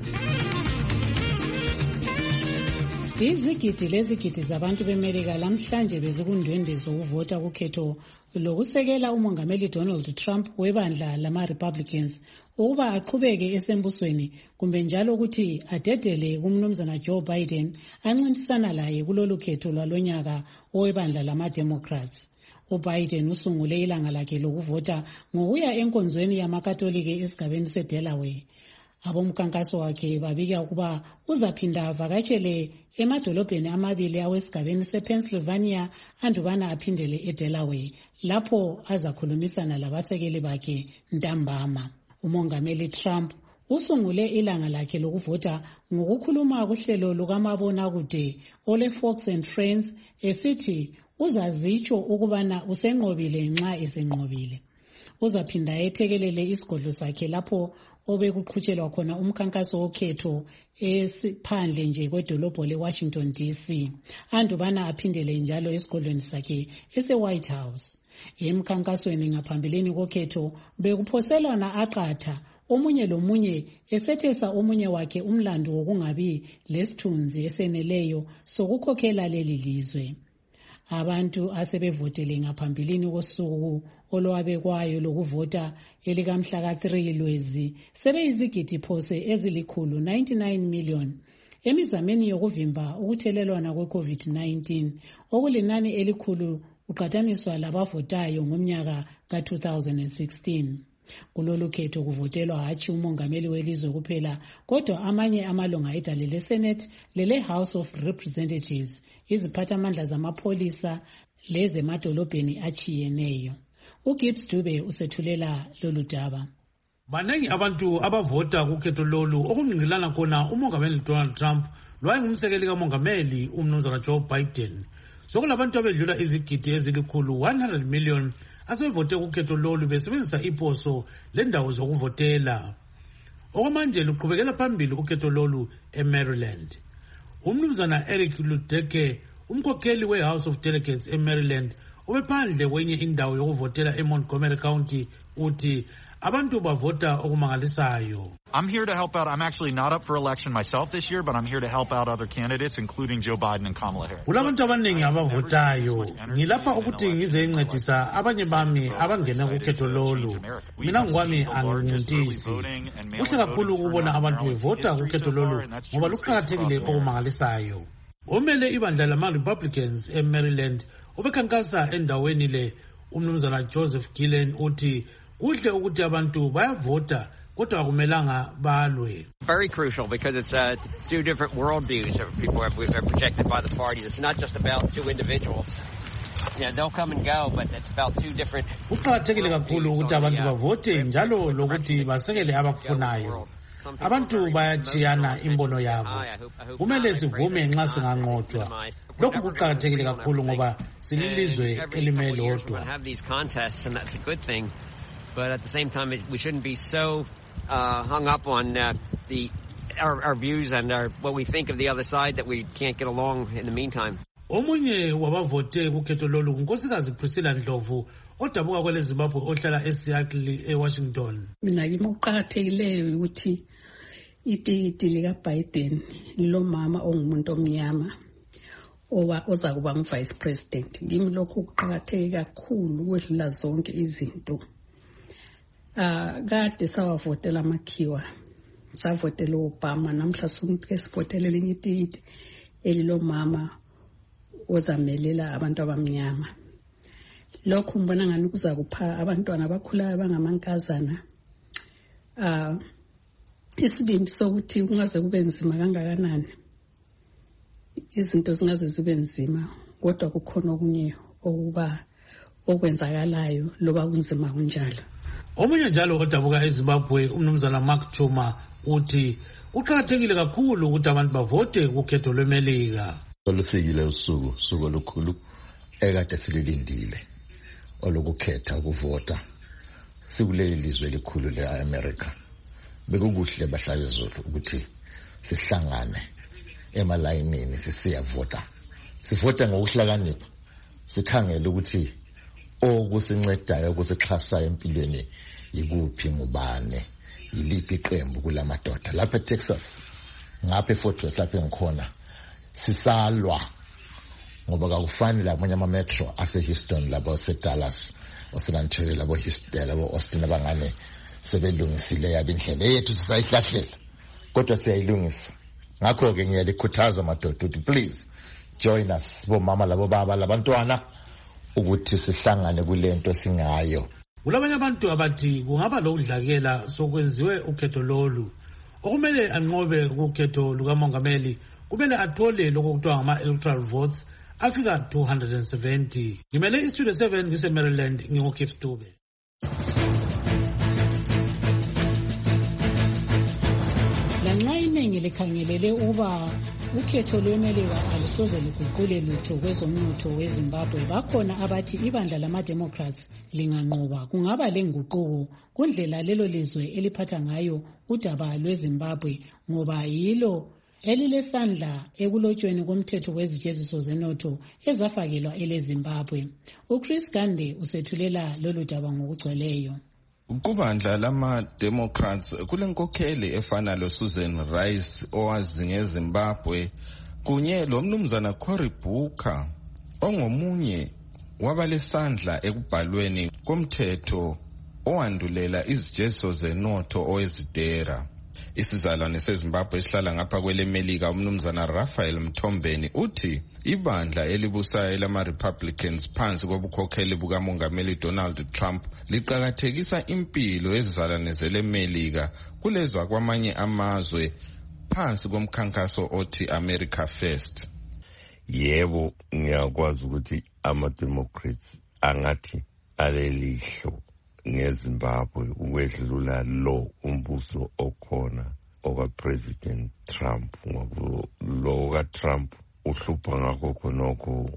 Izigidi lezigidi zabantu bemelika lamhlanje bezikundwendwe zokuvota kukhetho lokusekela umongameli Donald Trump webandla lama-Republicans ukuba aqhubeke esembusweni kumbe njalo ukuthi adedele kumnumzana Joe Biden ancintisana laye kulolu khetho lwalonyaka owebandla lama-Democrats. uBiden usungule ilanga lakhe lokuvota ngokuya enkonzweni yamakatolike esigabeni seDelaware. Abomkhankaso wakhe babika ukuba uzaphinda avakatshele emadolobheni amabili awesigabeni sePennsylvania andubana aphindele eDelaware lapho azakhulumisana labasekeli bakhe ntambama. Umongameli Trump usungule ilanga lakhe lokuvota ngokukhuluma kuhlelo lukamabonakude ole Fox and Friends esithi uzazitsho ukubana usenqobile nxa esenqobile. Uzaphinda ethekelele isigodlo sakhe lapho obekuqhutshelwa khona umkhankaso wokhetho esiphandle nje kwedolobho leWashington D C andubana aphindele njalo esigodlweni sakhe ese-White House. Emkhankasweni ngaphambilini kokhetho bekuphoselwana aqatha omunye lomunye esethesa omunye wakhe umlando wokungabi lesithunzi eseneleyo sokukhokhela leli lizwe. Abantu asebevotele ngaphambilini kosuku olwabekwayo lokuvota elikamhla ka three Lwezi sebeyizigidi phose ezilikhulu ninety-nine million emizameni yokuvimba ukuthelelwana kwe-COVID nineteen okulinani elikhulu uqhathaniswa labavotayo ngomnyaka ka two thousand sixteen. Kulolu khetho kuvotelwa hatshi umongameli welizwe kuphela kodwa amanye amalunga edale leSenate lele House of Representatives, iziphathamandla zamapholisa lezemadolobheni achiyeneyo. uGibbs Dube usethulela lolu daba. Banengi abantu abavota kukhetho lolu okungqilana khona umongameli Donald Trump lwayengumsekeli kamongameli umnumzana Joe Biden. Sokulabantu abedlula izigidi ezilikhulu one hundred million asebevote kukhetho lolu besebenzisa iposo lendawo zokuvotela. Okwamanje luqhubekela phambili ukhetho lolu eMaryland. Umnumzana Eric Ludeke, umkhokheli we-House of Delegates eMaryland, ubephandle kwenye indawo yokuvotela eMontgomery County uthi abantu bavota okumangalisayo. I'm here to help out. I'm actually not up for election myself this year, but I'm here to help out other candidates, including Joe Biden and Kamala Harris. Kulabantu abaningi abavotayo. Ngilapha ukuthi ngizencedisa abanye bami abangena kukhetho lolu. Mina ngokwami angincintisi. Kuhle kakhulu ukubona abantu bevota kukhetho lolu ngoba luqakathekile okumangalisayo. Omele ibandla lama-Republicans eMaryland ubekhankasa endaweni le umnumzana Joseph Gillen uthi kuhle ukuthi abantu bayavota kodwa akumelanga balwe. Very crucial because it's uh, two different worldviews of people who are projected by the parties. It's not just about two individuals. Yeah, they'll come and go, but it's about two different. Kuqakathekile kakhulu ukuthi abantu bavote njalo lokuthi basekele abakufunayo. abantu bayatshiyana imbono yabo. Kumele sivume nxa singanqotshwa. Lokhu kuqakathekile kakhulu ngoba sililizwe elime lodwa. But at the same time, it, we shouldn't be so uh, hung up on uh, the our, our views and our, what we think of the other side that we can't get along in the meantime. Omunye wabavote kukhetho lolu unkosikazi Priscilla Ndlovu odabuka kwele Zimbabwe ohlala eSeattle eWashington. Mina ngimoqakathekileyo ukuthi itikiti lika Biden lo mama ongumuntu omnyama oba oza kuba ngu-vice president. Ngimi lokhu kuqakatheke kakhulu ukwedlula zonke izinto. Ah kade sawavotela amakhiwa. Savotela Obama namhla sonke sivotela elinye itikiti elilo mama ozamelela abantu abamnyama. Lokhu mbona ngani kuza kupha abantwana abakhulayo abangamankazana ah isibindi sokuthi kungaze kube nzima kangakanani. Izinto zingaze zibe nzima kodwa kukhona okunye okuba okwenzakalayo loba kunzima kunjalo. Omunye njalo odabuka eZimbabwe umnumzana Mark Chuma uthi uqakathekile kakhulu ukuthi abantu bavote kukhetho lweMelika. Olufikile usuku usuku olukhulu ekade sililindile olokukhetha ukuvota sikuleli lizwe elikhulu leAmerica. Bekukuhle bahlale zolo ukuthi sihlangane emalayinini sisiyavota. Sivota ngokuhlakanipha. Sikhangele ukuthi okusincedayo ukusixhasa empilweni yikuphi ngubane yiliphi iqembu kulamadoda lapha eTexas ngapha eFort Worth lapha engikhona sisalwa ngoba akufani labanye ama metro ase Houston labo seDallas oSan Antonio labo Houston labo Austin abangane sebelungisile yabe indlela yethu sisayihlahlela kodwa siyayilungisa. Ngakho ke ngiyalikhuthaza amadoda ukuthi please join us bo mama labo baba labantwana ukuthi sihlangane kulento singayo. Kulabanye abantu abathi kungaba lokudlakela sokwenziwe ukhetho lolu. Okumele anqobe ukhetho lukamongameli kumele athole lokho kuthiwa ngama electoral votes afika two hundred seventy. Ngimele iStudio seven ngise Maryland ngingoKip Stube. Lanxa iningi likhangelele uba ukhetho lweMelika alusoze luguqule lutho kwezomnotho weZimbabwe, bakhona abathi ibandla lama-Democrats linganqoba kungaba lenguquko kundlela lelo lizwe eliphatha ngayo udaba lweZimbabwe ngoba yilo elilesandla ekulotshweni komthetho wezijeziso zenotho ezafakelwa eleZimbabwe. uChris Gande usethulela lolu daba ngokugcweleyo. Kubandla lama-Democrats kulenkokheli efana loSusan Rice owazi ngeZimbabwe kunye lomnumzana Cory Booker ongomunye wabalesandla ekubhalweni komthetho owandulela izijeziso zenotho owezidera. Isizalwane seZimbabwe esihlala ngapha kweleMelika umnumzana Raphael Mthombeni uthi ibandla elibusayo lama-Republicans phansi kobukhokheli bukamongameli Donald Trump liqakathekisa impilo ezizalwane zeleMelika kulezwa kwamanye amazwe phansi komkhankaso othi America First. Yebo, ngiyakwazi ukuthi ama-Democrats angathi alelihlo ngeZimbabwe ukwedlula lo umbuso okhona okaPresident Trump ngoba lo kaTrump uhlupha ngakho khonokho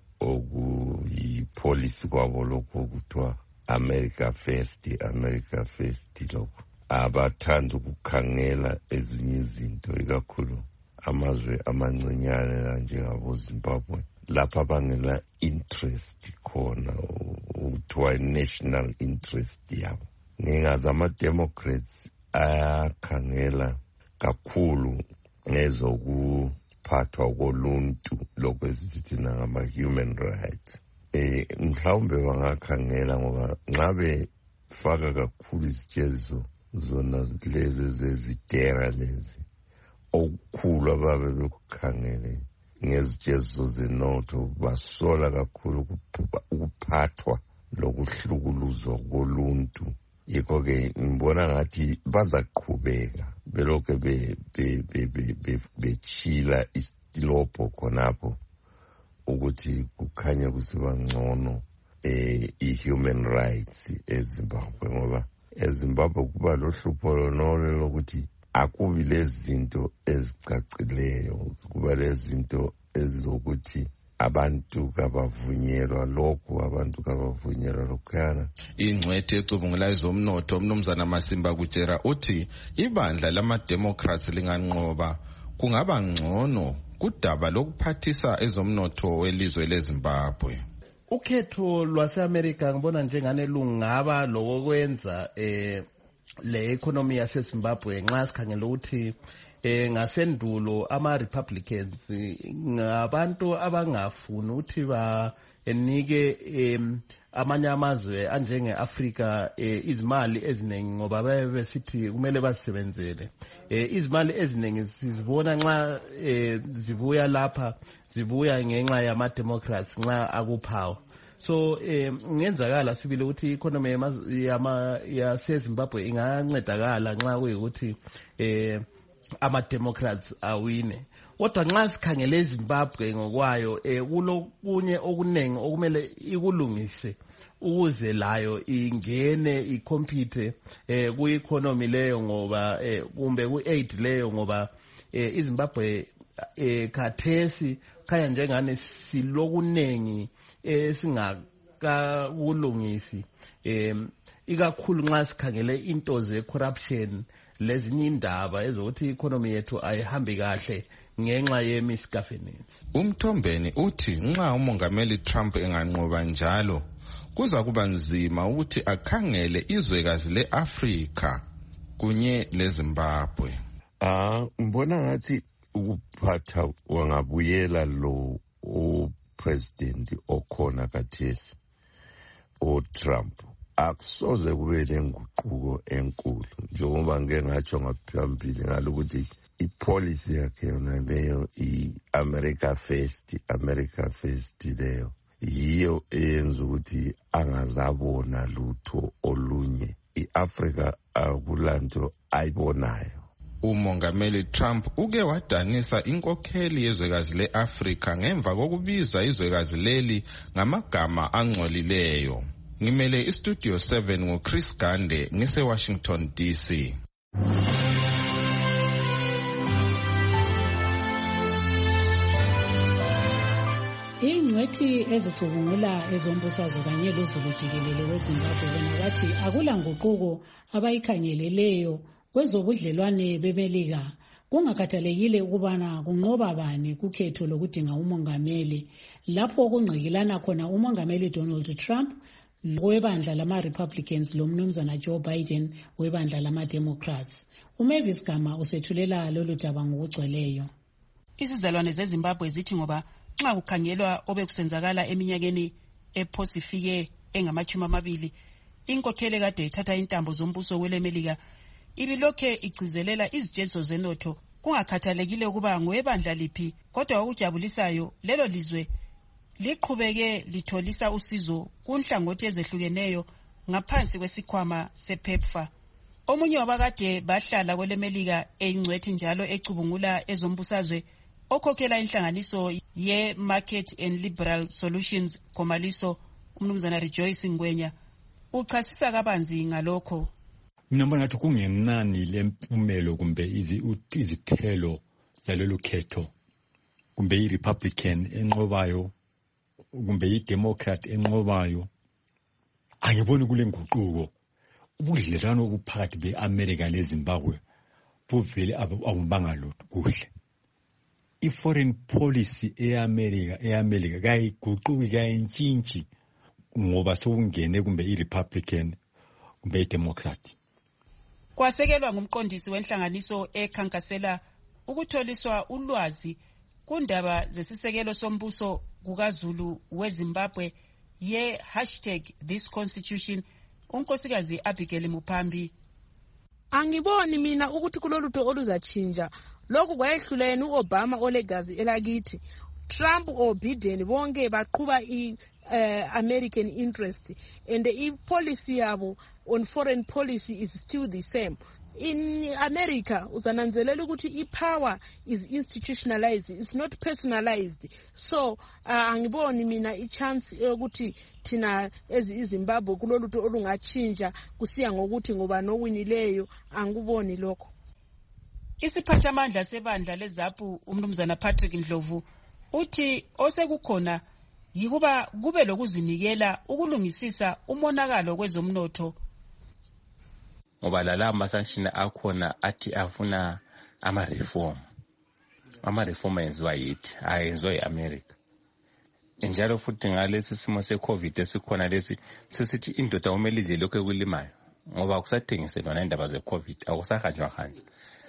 okuyipolicy kwabo lokho kuthiwa America First, America First. Lokho abathanda ukukhangela ezinye izinto ikakhulu amazwe amancinyane njengabo Zimbabwe lapha bangela interest khona ukuthiwa national interest yabo. Ngingazi ama-Democrats ayakhangela kakhulu ngezokuphathwa koluntu lokwezithina ngama-human rights. Eh mhlawumbe bangakhangela ngoba nxa befaka kakhulu izijeziso zona lezi zezidera lezi okukhulu ababe bekukhangele ngezijeziso zenotho basola kakhulu ukuphathwa lokuhlukuluzwa koluntu. Yikho-ke ngibona ngathi bazaqhubeka belokhu bechila istilobho khonapho ukuthi kukhanye kusiba ngcono eh i-human rights eZimbabwe ngoba eZimbabwe kuba lohlupho lonolo lokuthi akubi lezinto ezicacileyo, kuba lezinto ezizokuthi abantu kabavunyelwa lokhu, abantu kabavunyelwa lokhuyana. Ingcwethe ecubungula ezomnotho umnumzana Masimba Kutshera uthi ibandla lama-Democrats linganqoba kungaba ngcono kudaba lokuphathisa ezomnotho welizwe leZimbabwe. Ukhetho lwase-America ngibona njengane lungaba lokwenza eh le economy yaseZimbabwe nxa sikhangela ukuthi eh ngasendulo ama-Republicans ngabantu abangafuni ukuthi ba enike em amanye amazwe anjenge-Afrika eh, izimali eziningi ngoba babe besithi kumele basebenzele. Eh, izimali eziningi sizibona nxa eh, zibuya lapha zibuya ngenxa yama-Democrats nxa akuphawu. So eh ngenzakala sibile ukuthi economy yama yaseZimbabwe ingancedakala nxa kuyikuthi eh ama-Democrats awine. Kodwa nxa sikhangele eZimbabwe ngokwayo eh kulokunye okuningi okumele ikulungise ukuze layo ingene ikompete eh ku-economy leyo ngoba eh kumbe ku-aid leyo ngoba eh iZimbabwe eh khathesi khaya njengane silokunengi esingakakulungisi em ikakhulu nxa sikhangele into ze-corruption lezinye indaba ezokuthi i-economy yethu ayihambi kahle ngenxa ye-misgovernance. Umthombeni uthi nxa umongameli Trump enganqoba njalo kuza kuba nzima ukuthi akhangele izwekazi le-Afrika kunye leZimbabwe. Ah, mbona ngathi ukuphatha wangabuyela lo upresident okhona kathesi uTrump akusoze kube lenguquko enkulu njengoba ngeke ngatsho ngaphambili ngalokuthi ipolicy yakhe yona leyo i-America First, America First leyo yiyo eyenza ukuthi angazabona lutho olunye. I-Afrika akulanto ayibonayo. Umongameli Trump uke wadanisa inkokheli yezwekazi le-Afrika ngemva kokubiza izwekazi leli ngamagama angcolileyo. Ngimele iStudio seven ngoChris Gande ngise-Washington D C. Ingcwethi ezicubungula ezombusazwe kanye lozulu jikelele weZimbabwe bona bathi akula nguquko abayikhangeleleyo kwezobudlelwane bemelika kungakhathalekile ukubana kunqoba bani kukhetho lokudinga umongameli lapho kungqikilana khona umongameli Donald Trump webandla lama-Republicans lomnumzana Joe Biden webandla lama-Democrats. uMavis Gama usethulela lolu daba ngokugcweleyo. Izizalwane zeZimbabwe zithi ngoba nxa kukhangelwa obekusenzakala eminyakeni ephosifike engamachumi amabili inkokheli kade ithatha intambo zombuso welemelika ibilokhe igcizelela izitshezo zenotho kungakhathalekile ukuba ngowebandla liphi kodwa okujabulisayo lelo lizwe liqhubeke litholisa usizo kunhlangothi ezehlukeneyo ngaphansi kwesikhwama sePEPFAR. Omunye wabakade bahlala kwelemelika eyingcwethi njalo ecubungula ezombusazwe okhokhela inhlanganiso ye-Market and Liberal Solutions Komaliso umnumzana Rejoice Ngwenya uchasisa kabanzi ngalokho. Mina mbona ngathi kungenani lempumelo kumbe izithelo zalolu khetho kumbe i-Republican enqobayo kumbe i-Democrat enqobayo angiboni kule nguquko. Ubudlelwano obuphakathi be-America leZimbabwe buvele abubanga lutho kuhle. I-foreign policy e-America e-America kayiguquki kayintshintshi ngoba sokungene kumbe i-Republican kumbe i-Democrat. Kwasekelwa ngumqondisi wenhlanganiso ekhankasela ukutholiswa ulwazi kundaba zesisekelo sombuso kukaZulu weZimbabwe ye hashtag this constitution unkosikazi Abigail Mupambi. Angiboni mina ukuthi kulolutho oluzachinja lokhu kwayehlulene uObama olegazi elakithi Trump or Biden bonke baqhuba i uh, American interest and the policy yabo on foreign policy is still the same. In America uzananzelela ukuthi ipower is institutionalized, it's not personalized. So uh, angiboni mina ichance yokuthi thina eziZimbabwe kulolutho olungachinja kusiya ngokuthi ngoba nowinileyo angiboni lokho. Isiphathamandla sebandla leZAPU umnumzana Patrick Ndlovu uthi osekukhona yikuba kube lokuzinikela ukulungisisa umonakalo kwezomnotho. Ngoba lala ama-sanction akhona athi afuna ama-reform. Ama-reform ayenziwa yithi, ayenziwa yi-America. Njalo futhi ngalesi simo se-COVID esikhona lesi, sisithi indoda kumele idle lokhu ekulimayo. Ngoba akusathengiselwa indaba ze-COVID, akusahanjwa hanjwa.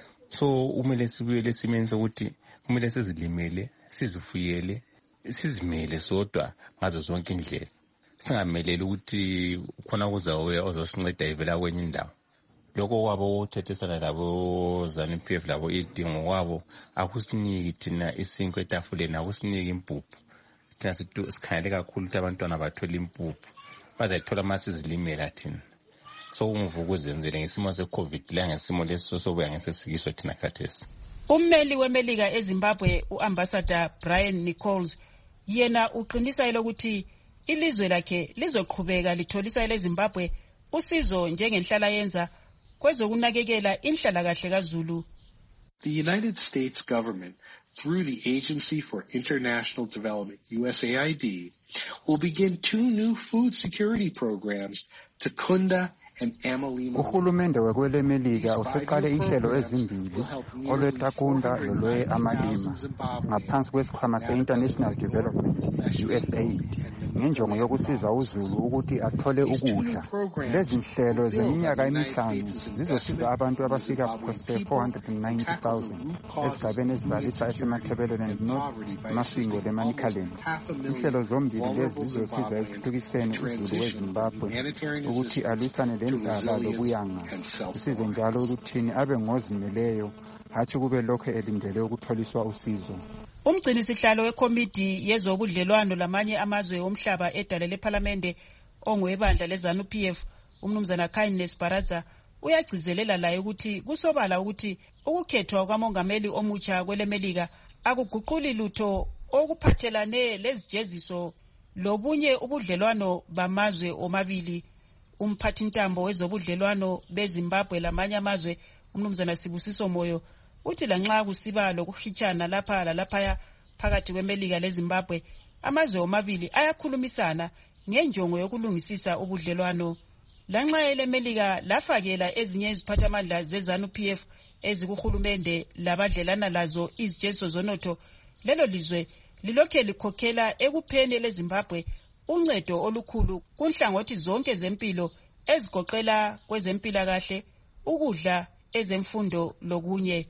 So umele sibuyele esimeni sokuthi kumele sizilimele, sizifuyele, sizimele sodwa ngazo zonke indlela. Singameleli ukuthi khona kuzawe ozosinceda ivela kwenye indawo. Lokho kwabo uthethesana labo ZANU-P F labo idingo kwabo akusiniki thina isinkwe etafuleni, akusiniki impuphu. Thina sikhangele kakhulu ukuthi abantwana bathola impuphu. Bazayithola masizilimela thina. So unguvukuzenzele ngesimo se-COVID la ngesimo leso sobuya ngesesikiswa thina khathesi. Ummeli weMelika eZimbabwe uambassador Brian Nichols yena uqinisa elokuthi ilizwe lakhe lizoqhubeka litholisa leZimbabwe usizo njengenhlala yenza kwezokunakekela inhlalakahle kaZulu. The United States government, through the Agency for International Development, U S A I D, will begin two new food security programs to Kunda and Amalima. Uhulumende wekwele Melika useqale inhlelo ezimbili olweTakunda lolwe Amalima ngaphansi kwesikhwama se-International Development U S A I D ngenjongo yokusiza uZulu ukuthi athole ukudla. Lezi nhlelo zeminyaka emihlanu zizosiza abantu abafika phose four hundred ninety thousand esigabeni ezibalisa eSemathebeleni North, Masingo leManicaland. Inhlelo zombili lezi zizosiza ekuthuthukiseni uZulu weZimbabwe ukuthi alwisane lendlala lokuyanga, usize njalo ukuthini abe ngozimeleyo hathi kube lokho elindele ukutholiswa usizo. Umgcini sihlalo wekomiti yezobudlelwano lamanye amazwe omhlaba edale leParliamente ongwebandla leZANU-P F umnumzana Kindness Baradza uyagcizelela laye ukuthi kusobala ukuthi ukukhethwa kwamongameli omutsha kweleMelika akuguquli lutho okuphathelane lezijeziso lobunye ubudlelwano bamazwe omabili. Umphathintambo wezobudlelwano beZimbabwe lamanye amazwe umnumzana Sibusiso Moyo uthi lanxa kusiba lokuhitshana lapha lalaphaya phakathi kweMelika leZimbabwe amazwe omabili ayakhulumisana ngenjongo yokulungisisa ubudlelwano. Lanxa eleMelika lafakela ezinye iziphathamandla zeZANU-P F ezikuhulumende labadlelana lazo izijeziso zonotho, lelo lizwe lilokhe likhokhela ekupheni leZimbabwe uncedo olukhulu kunhlangothi zonke zempilo ezigoqela kwezempilakahle, ukudla, ezemfundo lokunye.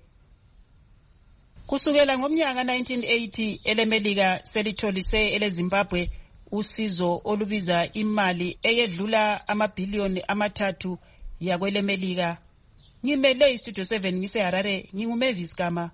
Kusukela ngomnyaka nineteen eighty eleMelika selitholise eleZimbabwe usizo olubiza imali eyedlula amabhiliyoni amathathu yakweleMelika. Ngimele iStudio seven ngiseHarare, nginguMavis Gama.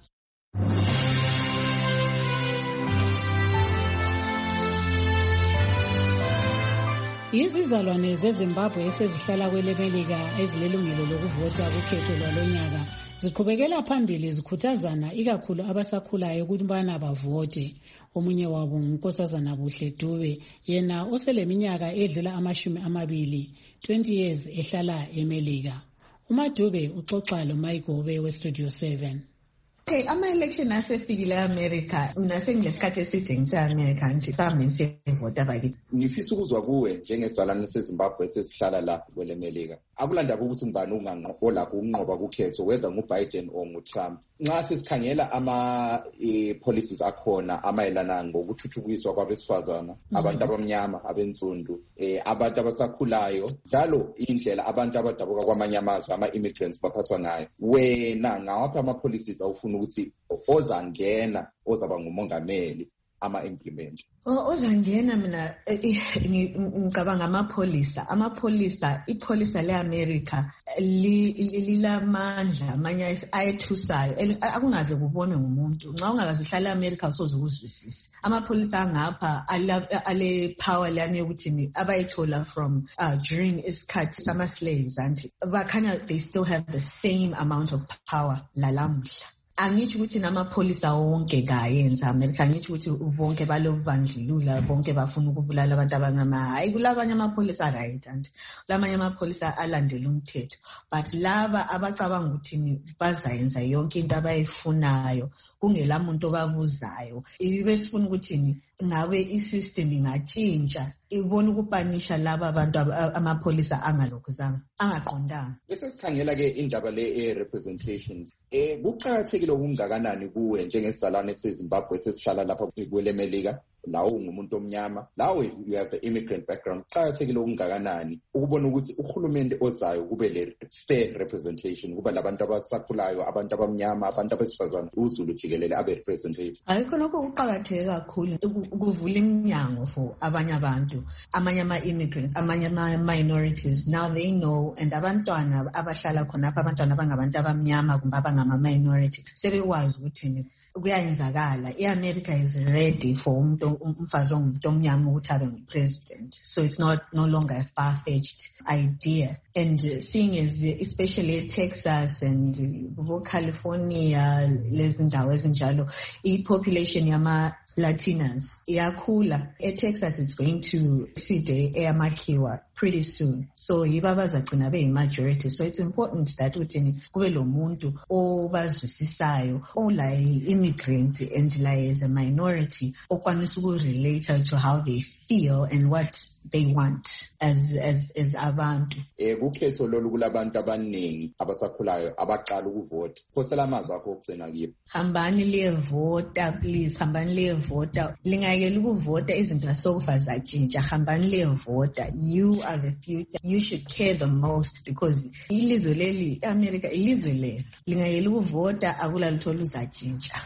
Izizalwane zeZimbabwe esezihlala kweleMelika ezilelungelo lokuvota kukhetho lwalonyaka ziqhubekela phambili zikhuthazana ikakhulu abasakhulayo ukuthi bana bavote. Omunye wabo nguNkosazana Buhle Dube, yena oseleminyaka edlula amashumi amabili, twenty years ehlala eMelika. uMadube uxoxa loMayigobe weStudio seven. Okay, ama-election asefikile e-America, mina sengilesikhathi eside ngise-America nje sami ngisevota bakithi. Ngifisa ukuzwa kuwe njengesizalwane seZimbabwe sesihlala lapha kweleMelika. Akulandaba ukuthi ngibani unganqola ukunqoba kukhetho whether nguBiden or nguTrump. Nxa sesikhangela ama eh, policies akhona amayelana ngokuthuthukiswa kwabesifazana, abantu abamnyama, abensundu, eh, abantu abasakhulayo, njalo indlela abantu abadabuka kwamanye amazwe ama-immigrants baphathwa ngayo. Wena ngawaphi ama-policies awufuna ukuthi ozangena ozaba ngumongameli ama-implement? Ozangena mina ngicabanga amapholisa amapholisa ipholisa le-America lilamandla amanye ayethusayo akungaze kubonwe ngumuntu. Nxa ungakaze uhlala e-America usoze ukuzwisisa. Amapholisa angapha ale power lami yokuthi abayithola from uh, during isikhathi sama slaves anti bakhanya they still have the same amount of power lalamhla. angitsho ukuthi namapholisa wonke kayenza America, angitsho ukuthi bonke balobandlulula bonke bafuna ukubulala abantu abangama, hayi kulabanye amapholisa right and lamanye amapholisa alandela umthetho, but laba abacabanga ukuthi bazayenza yonke into abayifunayo kungela muntu obabuzayo, ibesifuna ukuthi ngabe isystem ingatshintsha ibona ukupanisha laba abantu amapholisa angalokhuzanga angaqondanga. Bese sikhangela ke indaba le representations, eh kuqhakathekile okungakanani kuwe njengesizalwane seZimbabwe sesihlala lapha kwele Melika, lawo ungumuntu omnyama, lawo you have the immigrant background, kuqhakathekile okungakanani ukubona ukuthi uhulumende ozayo kube le fair representation, kuba labantu abasakhulayo, abantu abamnyama, abantu abesifazane, uZulu jikelele abe represented. Ayikho lokho kuqhakatheke kakhulu ukuvula iminyango for abanye abantu, amanye ama-immigrants, amanye ama-minorities. Now they know, and abantwana abahlala khonapha, abantwana abangabantu abamnyama kumbe abangama-minority sebekwazi ukuthi kuyayenzakala. I-America is ready for umuntu umfazi ongumuntu omnyama ukuthi abe ngu-president, so it's not no longer a far-fetched idea. And uh, seeing as uh, especially Texas and uh, California, lezi ndawo ezinjalo, i-population yama Latinas iyakhula. eTexas it's going to see eyamakhiwa pretty soon, so yiba bazagcina beyi-majority, so it's important that uthini kube lo muntu obazwisisayo ola immigrant and la as a minority okwanisa uku-relate to how they feel and what they want as as as abantu. Eh kukhetho lolu kulabantu abaningi abasakhulayo abaqala ukuvota, phosela amazwi akho okugcina kibo. Hambani liyevota please, hambani liyevota, lingayekela ukuvota izinto asofa zatshintsha, hambani liyevota. You are the future, you should care the most because ilizwe leli America ilizwe lelo, lingayekela ukuvota akula lutho luzatshintsha.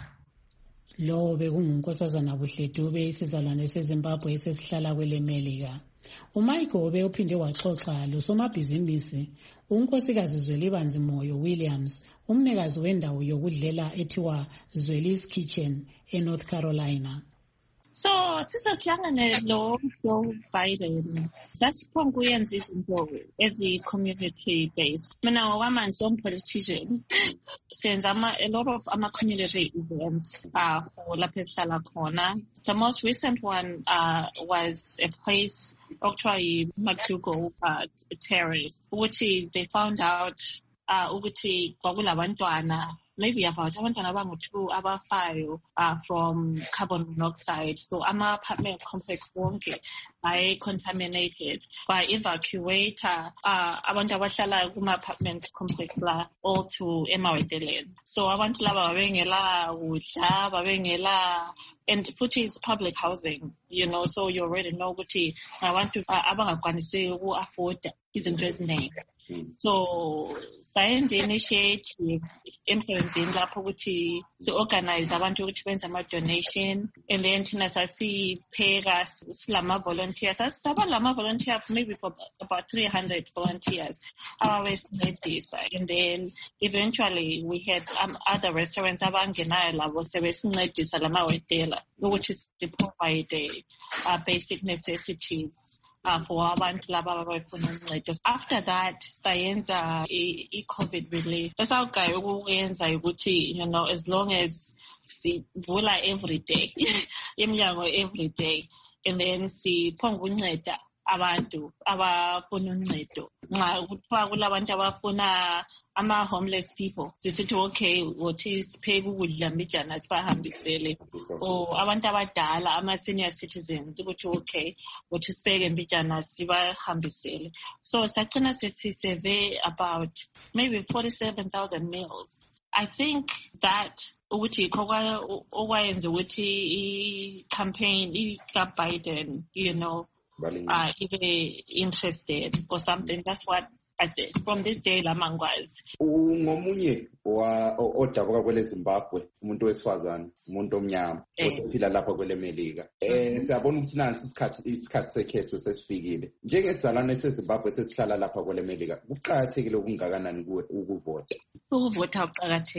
Lo bekungunkosazana Buhledube isizalwane seZimbabwe esesihlala kwele Melika. uMichael obe uphinde waxoxa losomabhizinisi unkosikazi Zwelibanzi Moyo Williams, umnikazi wendawo yokudlela ethiwa Zweli's Kitchen eNorth Carolina. So sisasihlangane lo Joe Biden sasiphonga kuyenza izinto ezi-community based. Mina ngokwamanje som-politician senza a lot of ama-community events uh, for lapho esihlala khona. The most recent one uh, was a place okuthiwa yi-McDougal uh, Terrace, ukuthi they found out uh, ukuthi kwakulabantwana maybe about abantwana abangu-two abafayo uh, from carbon monoxide. So ama-apartment complex wonke aye-contaminated by evacuator uh, abantu abahlala kuma-apartment complex la all to Emawetelen. So abantu laba babengela kudla, babengela, and futhi is public housing, you know, so you already know ukuthi abantu uh, abangakwanisi uku-afford izinto eziningi. So sayenza initiative emsebenzini lapho ukuthi si-organize abantu ukuthi benze ama-donation, and then thina sasipheka silama volunteers, sasaba lama volunteers maybe for about three hundred volunteers ababesincedisa, and then eventually we had um, other restaurants abangenayo labo sebesincedisa lama-hotela ukuthi si-provide uh, basic necessities Uh, for abantu laba abafuna uncedo. After that sayenza i-COVID relief. Esawugaye ukuyenza ukuthi, you know, as long as sivula every day iminyango every day, and then siphonga unceda abantu abafuna uncedo. Nxa kuthiwa kulabantu abafuna ama-homeless people, sisithi okay wothi sipheke ukudla mbijana sibahambisele, or abantu abadala ama-senior citizens ukuthi okay wothi sipheke mbijana sibahambisele. So sagcina sesiseve about maybe forty-seven thousand meals. I think that ukuthi okwayenza ukuthi i-campaign ika-Biden, you know, uh, ibe interested or something. That's what I did. From this day lamangwazi. Ungomunye odabuka kwele Zimbabwe, umuntu wesifazane, umuntu omnyama osephila lapha kwele Melika. Eh siyabona ukuthi nansi isikhathi isikhathi sekhetho sesifikile. Njengesizalwane seZimbabwe sesihlala lapha kwele Melika, kuqhakathekile okungakanani kuwe ukuvota? Ukuvota kuqhakathekile.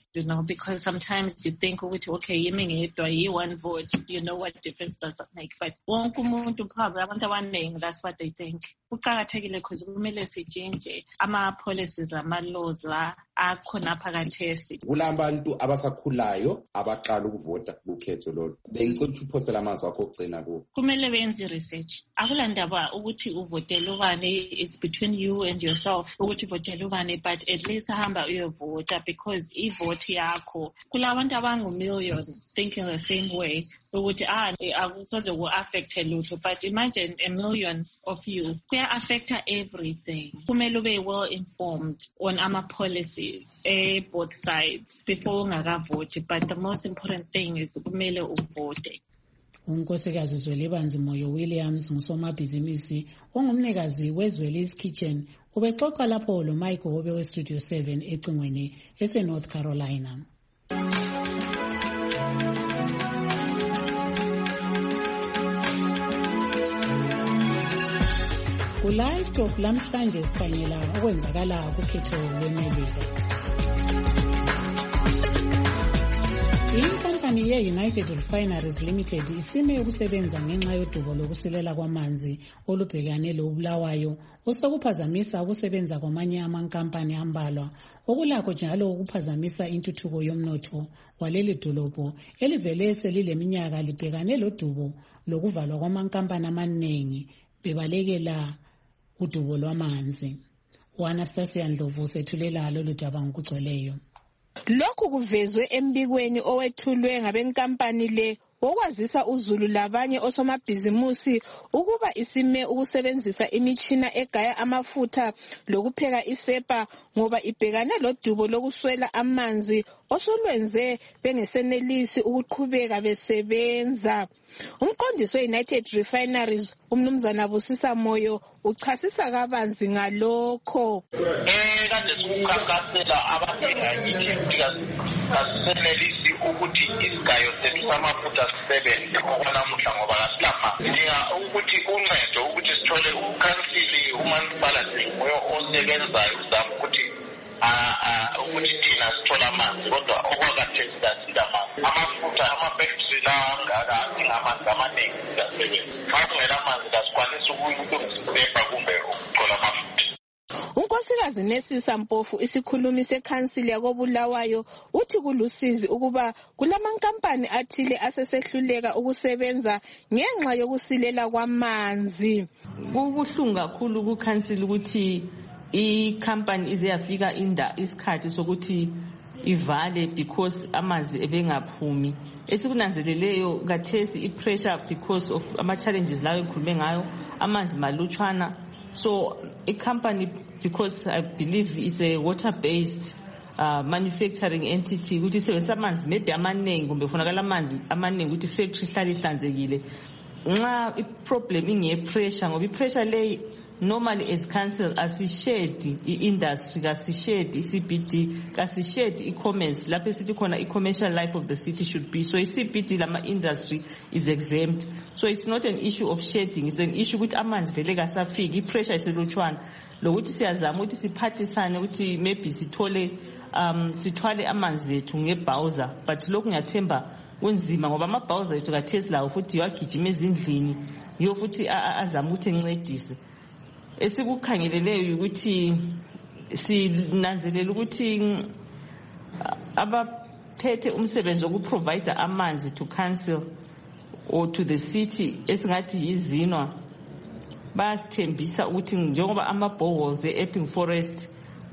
you know, because sometimes you think, okay, you one vote, you know what difference does that make? But that's what they think. Because ama policies, ama laws la akhona phakathesi. Kulabantu abasakhulayo abaqala ukuvota kukhetho lolu. Bengicela ukuphosela amazwi akho ogcina kuwo. Kumele benze research. Akulandaba ukuthi uvotele ubani is between you and yourself. Ukuthi uvotele ubani, but at least hamba uyovota because ivote yakho. Kulabantu abangu million thinking the same way. Ukuthi ah akusoze ku affect lutho, but imagine a million of you kuya affect everything. Kumele ube well informed on our policies eh both sides before ungakavote, but the most important thing is kumele uvote. unkosikazi Zwelibanzi Moyo Williams ngusomabhizinisi ongumnikazi weZweli's Kitchen ubexoxa lapho lo Mike Hobe we Studio seven ecingweni ese North Carolina. Live Talk lamhlanje sikhangela okwenzakala kukhetho lweMelika. Inkampani ye-United Refineries Limited isime ukusebenza ngenxa yodubo lokusilela kwamanzi olubhekane lobulawayo osokuphazamisa ukusebenza kwamanye amankampani ambalwa okulakho njalo ukuphazamisa intuthuko yomnotho waleli dolobho elivele selileminyaka libhekane lodubo lokuvalwa kwamankampani amaningi bebalekela udubo lwamanzi. uAnastasia Ndlovu sethulela lolu daba ngokugcweleyo. Lokhu kuvezwe embikweni owethulwe ngabenkampani le okwazisa uzulu labanye osomabhizimusi ukuba isime ukusebenzisa imichina egaya amafutha lokupheka isepa ngoba ibhekane lodubo lokuswela amanzi osolwenze bengesenelisi ukuqhubeka besebenza. Umqondisi we-United Refineries umnumzana Busisa Moyo uchasisa kabanzi ngalokho. Eh kade sikukhankasela abadingayithi kasenelisi ukuthi isigayo sethu samafutha sisebenze ngokunamuhla ngoba kasilapha. Sidinga ukuthi uncedo ukuthi sithole ukhansili uManbalasi moyo osebenzayo uzama ukuthi ah ukuthi thina sithola amanzi kodwa okwakathesi sidamanzi. Amafutha amafactory la ngaka amanzi amaningi siyasebenza. Fakungela amanzi kasikwanisa ukuyilungisa kumbe ukuthola amafutha. Unkosikazi Nesisa Mpofu isikhulumi sekhansili yakobulawayo uthi kulusizi ukuba kulamankampani athile asesehluleka ukusebenza ngenxa yokusilela kwamanzi. Kubuhlungu kakhulu kukhansili ukuthi i-company ize yafika inda isikhathi sokuthi ivale because amanzi ebengaphumi. Esikunanzeleleyo kathesi i-pressure because of ama-challenges layo ekhulume ngayo amanzi malutshwana. So a company, because I believe it's a water-based uh, manufacturing entity, ukuthi isebenzisa amanzi maybe amaningi kumbe kufunakala amanzi amaningi ukuthi factory ihlale ihlanzekile. Nxa i-problem inge-pressure ngoba i-pressure leyi normally as council asishedi i-industry kasishedi i-C B D kasishedi i-commerce lapho esithi khona i-commercial life of the city should be. So i-C B D lama industry is exempt. So it's not an issue of shedding, it's an issue ukuthi amanzi vele kasafiki, i-pressure iselutshwana lokuthi siyazama ukuthi siphathisane ukuthi maybe sithole um sithwale amanzi ethu ngebhawuza, but lokhu ngiyathemba kunzima ngoba amabhawuza ethu kathesi lawo futhi yagijima ezindlini yiyo futhi azama ukuthi encedise. Esikukhangeleleyo ukuthi sinanzelela ukuthi abaphethe umsebenzi wokuprovide amanzi to council or to the city esingathi yizinwa bayasithembisa ukuthi njengoba ama-boreholes e-Epping Forest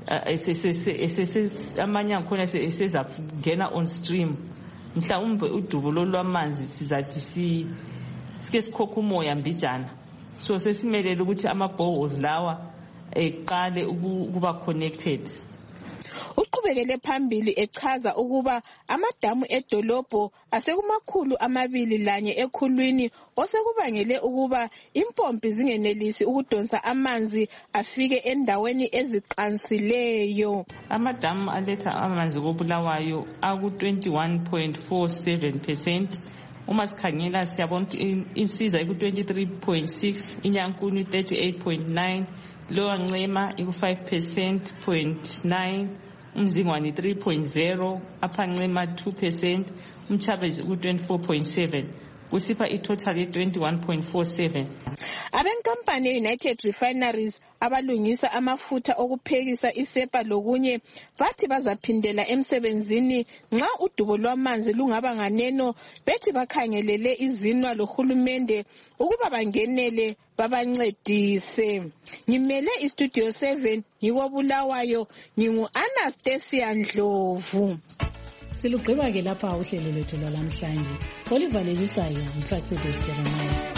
amanye akhona esezangena on stream, mhlawumbe udubo lolwamanzi sizathi sike sikhokha umoya mbijana. So sesimelele ukuthi ama-boreholes lawa eqale ukuba connected. Uqhubekele phambili echaza ukuba amadamu edolobho asekumakhulu amabili lanye ekhulwini osekubangele ukuba impompi zingenelisi ukudonsa amanzi afike endaweni eziqansileyo. Amadamu aletha amanzi koBulawayo aku twenty-one point four seven percent. Uma sikhangela siyabona ukuthi insiza iku twenty-three point six, iNyankuni thirty-eight point nine, Lower Ncema iku five percent point nine, uMzingwane three point zero, Upper Ncema two percent, uMchabezi u twenty-four point seven. Kusipha itotal ye twenty-one point four seven. Abenkampani ye-United Refineries abalungisa amafutha okuphekisa isepa lokunye bathi bazaphindela emsebenzini nxa udubo lwamanzi lungaba nganeno, bethi bakhangelele izinwa lohulumende ukuba bangenele babancedise. Ngimele istudio seven ngikobulawayo, ngingu-Anastasia Ndlovu. Silugqiba ke lapha uhlelo lwethu lwalamhlanje. Oliver Lelisayo, uPraxedes Jeremiah.